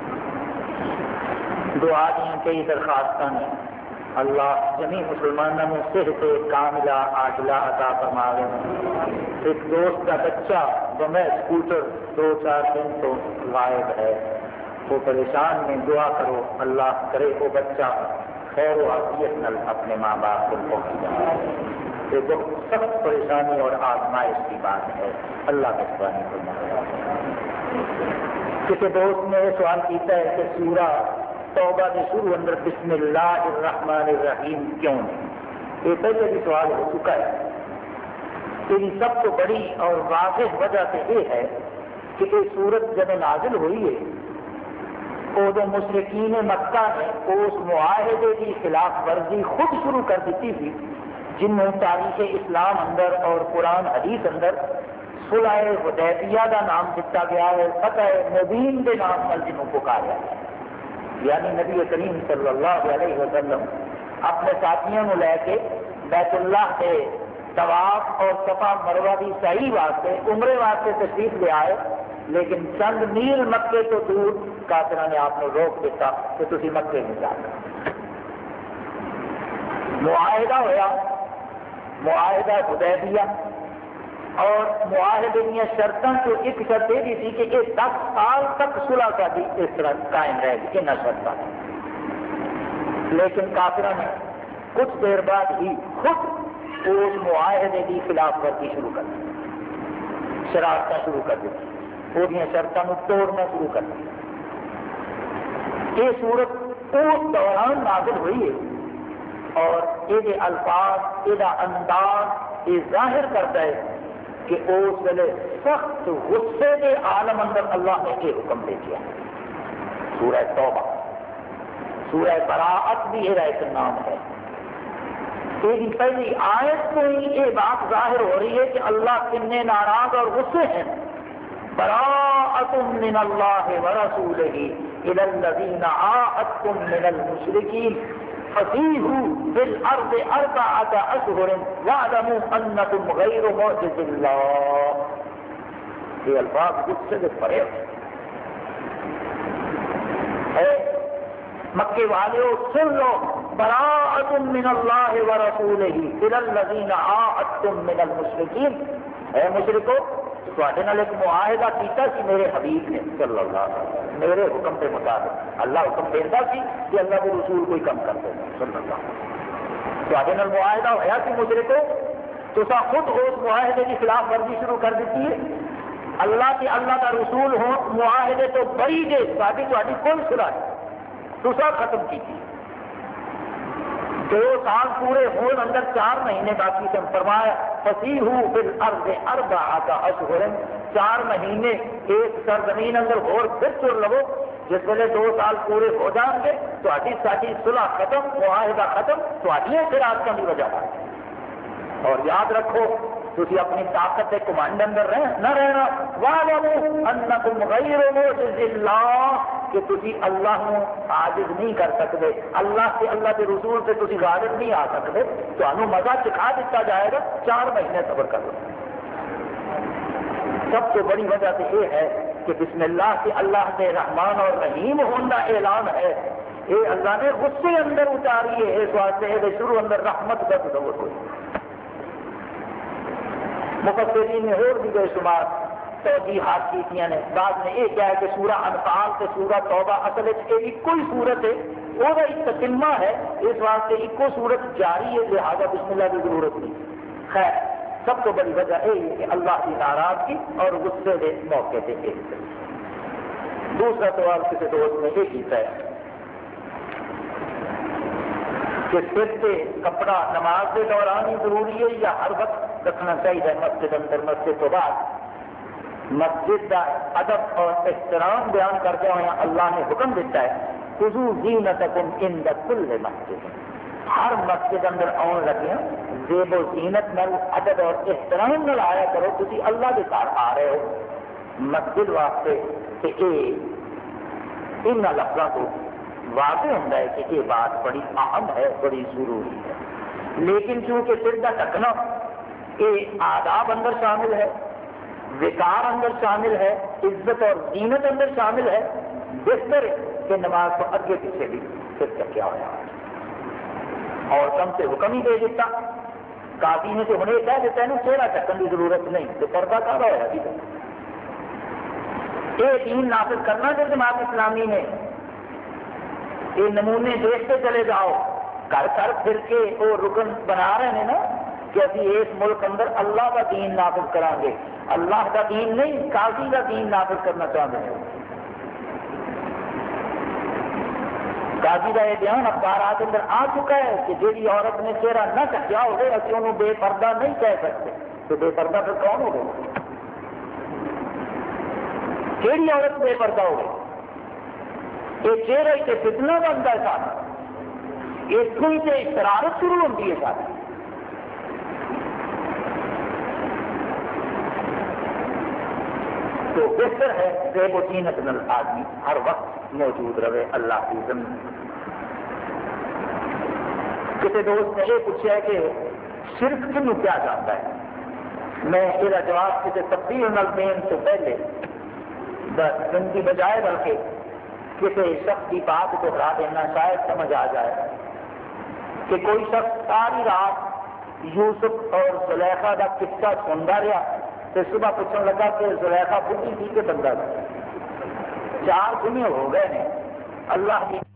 دعا دیں کئی درخواستیں ہیں اللہ جمی مسلمانوں میں صحت کاملہ عاجلہ عطا فرماوے. ایک دوست کا بچہ جو میں اسکوٹر دو چار دن تو غائب ہے، وہ پریشان میں دعا کرو اللہ کرے وہ بچہ خیر و عافیت نل اپنے ماں باپ کو پہنچ جائے. یہ بہت سخت پریشانی اور آزمائش کی بات ہے، اللہ کا سبحانہ فرمائے. کسی دوست نے یہ سوال کیتا ہے کہ سورہ توبہ کے شروع اندر بسم اللہ الرحمن الرحیم کیوں نہیں؟ یہ پہلے بھی سوال ہو چکا ہے. اس سب تو بڑی اور واضح وجہ سے یہ ہے کہ یہ سورت جب نازل ہوئی ہے ادو مشرکین مکہ نے اس معاہدے کی خلاف ورزی خود شروع کر دیتی تھی جنہوں تاریخ اسلام اندر اور قرآن حدیث اندر صلح حدیبیہ کا نام دتا گیا ہے، فتح مبین کے نام پر جنہوں پکارا ہے. یعنی نبی کریم صلی اللہ علیہ وسلم اپنے ساتھیوں کو لے کے بیت اللہ سے طواف اور صفا مروہ کی صحیح واسطے عمرے واسطے تشریف لے آئے، لیکن چند میل مکے تو دور کافروں نے آپ کو روک دیتا کہ تسی مکے نہیں جا سکتے. معاہدہ ہوا، معاہدہ حدیبیہ، اور معاہدے کی شرطوں تو ایک شرط یہ تھی کہ یہ دس سال تک صلح کا بھی اس طرح قائم رہے گی ان شرطوں. لیکن کافروں نے کچھ دیر بعد ہی خود اس معاہدے کی خلاف ورزی شروع کر دی، شرارتیں شروع کر دی، وہ شرطوں کو توڑنا شروع کر دی. یہ صورت اس دوران نازل ہوئی ہے اور یہ الفاظ، یہ انداز یہ ظاہر کرتا ہے کہ اس ویلے سخت غصے کے عالم اندر اللہ نے یہ حکم دے دیا. سورہ توبہ، سورہ براءت بھی یہ ایک نام ہے. یہ پہلی آیت میں ہی یہ بات ظاہر ہو رہی ہے کہ اللہ کتنے ناراض اور غصے ہیں. براءۃ من اللہ ورسولہ الی الذین عاہدتم من المشرکین فسیحوا فی الارض اربعۃ اشہر واعلموا انکم غیر معجز اللہ. یہ الفاظ غصے سے پڑے ہے. مکے والے سن لو، براءۃ من اللہ ورسولہ الی الذین عاہدتم من المشرکین. اے مشرکو، تواڈے نال ایک معاہدہ کیتا سی میرے حبیب نے صلی اللہ علیہ وسلم، میرے حکم کے مطابق. اللہ حکم دیتا سی کہ اللہ کے رسول کوئی کم کر دے صلی اللہ علیہ وسلم. تواڈے نال معاہدہ ہویا سی مشرکو، تساں خود اس معاہدے کی خلاف ورزی شروع کر دیتی ہے. اللہ کے اللہ کا رسول ہو معاہدے تو بری جے ساری تاری کوئی صلح نہیں تسا ختم کی تھی دو سال پورے ہون اندر چار مہینے باقی سے فرمایا فسیحوا فی الارض اربعۃ اشہر چار مہینے ایک سرزمین اندر اور پھر چر لو جس ویلے دو سال پورے ہو جان گے تہاڈی ساری صلح ختم معاہدہ ختم تہاڈیاں خراجتاں کی وجہ سے اور یاد رکھو تسی اپنی طاقت کے کمانڈ اندر رہ نہ رہنا وَاعْلَمُوا أَنَّكُمْ غَيْرُ مُعْجِزِ اللَّهِ کہ تسی اللہ کو عاجز نہیں کر سکتے اللہ سے اللہ کے رسول سے تسی غالب نہیں آ سکتے تمہیں مزہ چکھا دیتا جائے گا چار مہینے صبر کر لو سب سے بڑی وجہ تو یہ ہے کہ بسم اللہ سے اللہ کے رحمان اور رحیم ہونے کا اعلان ہے یہ اللہ نے غصے اندر اتاری ہے اس واسطے یہ شروع اندر رحمت کا تصور ہوئی مفسرین نے اور بھی بے شمار توجیحات کی نے بعد نے یہ کہا کہ سورہ انفال سے سورہ توبہ اصل ایک ہی صورت ہے وہ ایک تتمہ ہے اس واسطے ایک صورت جاری ہے لہذا بسم اللہ کی ضرورت نہیں خیر سب تو بڑی وجہ یہ ہے کہ اللہ کی ناراضگی اور غصے کے موقع سے ایک دوسرا سوال کسی دوست نے یہ کیتا ہے کہ سر سے کپڑا نماز کے دوران ہی ضروری ہے یا ہر وقت رکھنا چاہیے مسجد اندر مسجد تو بعد مسجد کا ادب اور احترام بیان کرتے ہوئے اللہ نے حکم دیتا ہے خذوا زینتکم عند کل مسجد ہر مسجد اندر آن لگے زیب و زینت نال ادب اور احترام نال آیا کرو تسی اللہ کے گھر آ رہے ہو مسجد واسطے کہ یہ ان لفظوں کو واضح ہوتا ہے کہ یہ بات بڑی اہم ہے بڑی ضروری ہے لیکن چونکہ سر کا ڈھکنا یہ آداب اندر شامل ہے وقار اندر شامل ہے عزت اور زینت اندر شامل ہے بہتر ہے کہ نماز کو اگے پیچھے بھی سر ڈھکیا ہوا اور کم سے حکم ہی دے دیتا قاضی نے تو ہمیں کہہ دیتا ہے چہرہ ڈھکن کی ضرورت نہیں تو پردہ کہاں ہوا ابھی تک یہ دین نافذ کرنا جو جماعت اسلامی نے یہ نمونے دیکھتے چلے جاؤ گھر گھر پھر کے وہ رکن بنا رہے ہیں نا کہ ابھی اس ملک اندر اللہ کا دین نافذ کریں گے اللہ کا دین نہیں قاضی کا دین نافذ کرنا چاہتے ہیں قاضی کا یہ بیان اخبارات اندر آ چکا ہے کہ جیڑی عورت نے چہرہ نہ ڈھکیا ہوگا اسی انہوں بے پردہ نہیں کہہ سکتے تو بے پردہ پھر کون ہو گئی کیڑی عورت بے پردہ ہو گئی یہ چہرہ ہی فتنہ بنتا ہے ساتھ اس کو ہی سے شرارت شروع ہوتی ہے ساتھ تو بہتر ہے زیب و زینت نال آدمی ہر وقت موجود رہے اللہ کی زمین کسی دوست نے یہ پوچھا کہ شرک کنو کیا جانتا ہے میں یہ جواب کسی تفصیل نال دین سے پہلے بس ان کی بجائے بلکہ کسی شخص کی بات کو ہرا دینا شاید سمجھ آ جائے کہ کوئی شخص ساری رات یوسف اور زلیخا کا قصہ سنتا رہا تو صبح پوچھنے لگا کہ زلیخا بڑھی تھی کہ بندہ تھا چار دنیا ہو گئے ہیں اللہ کی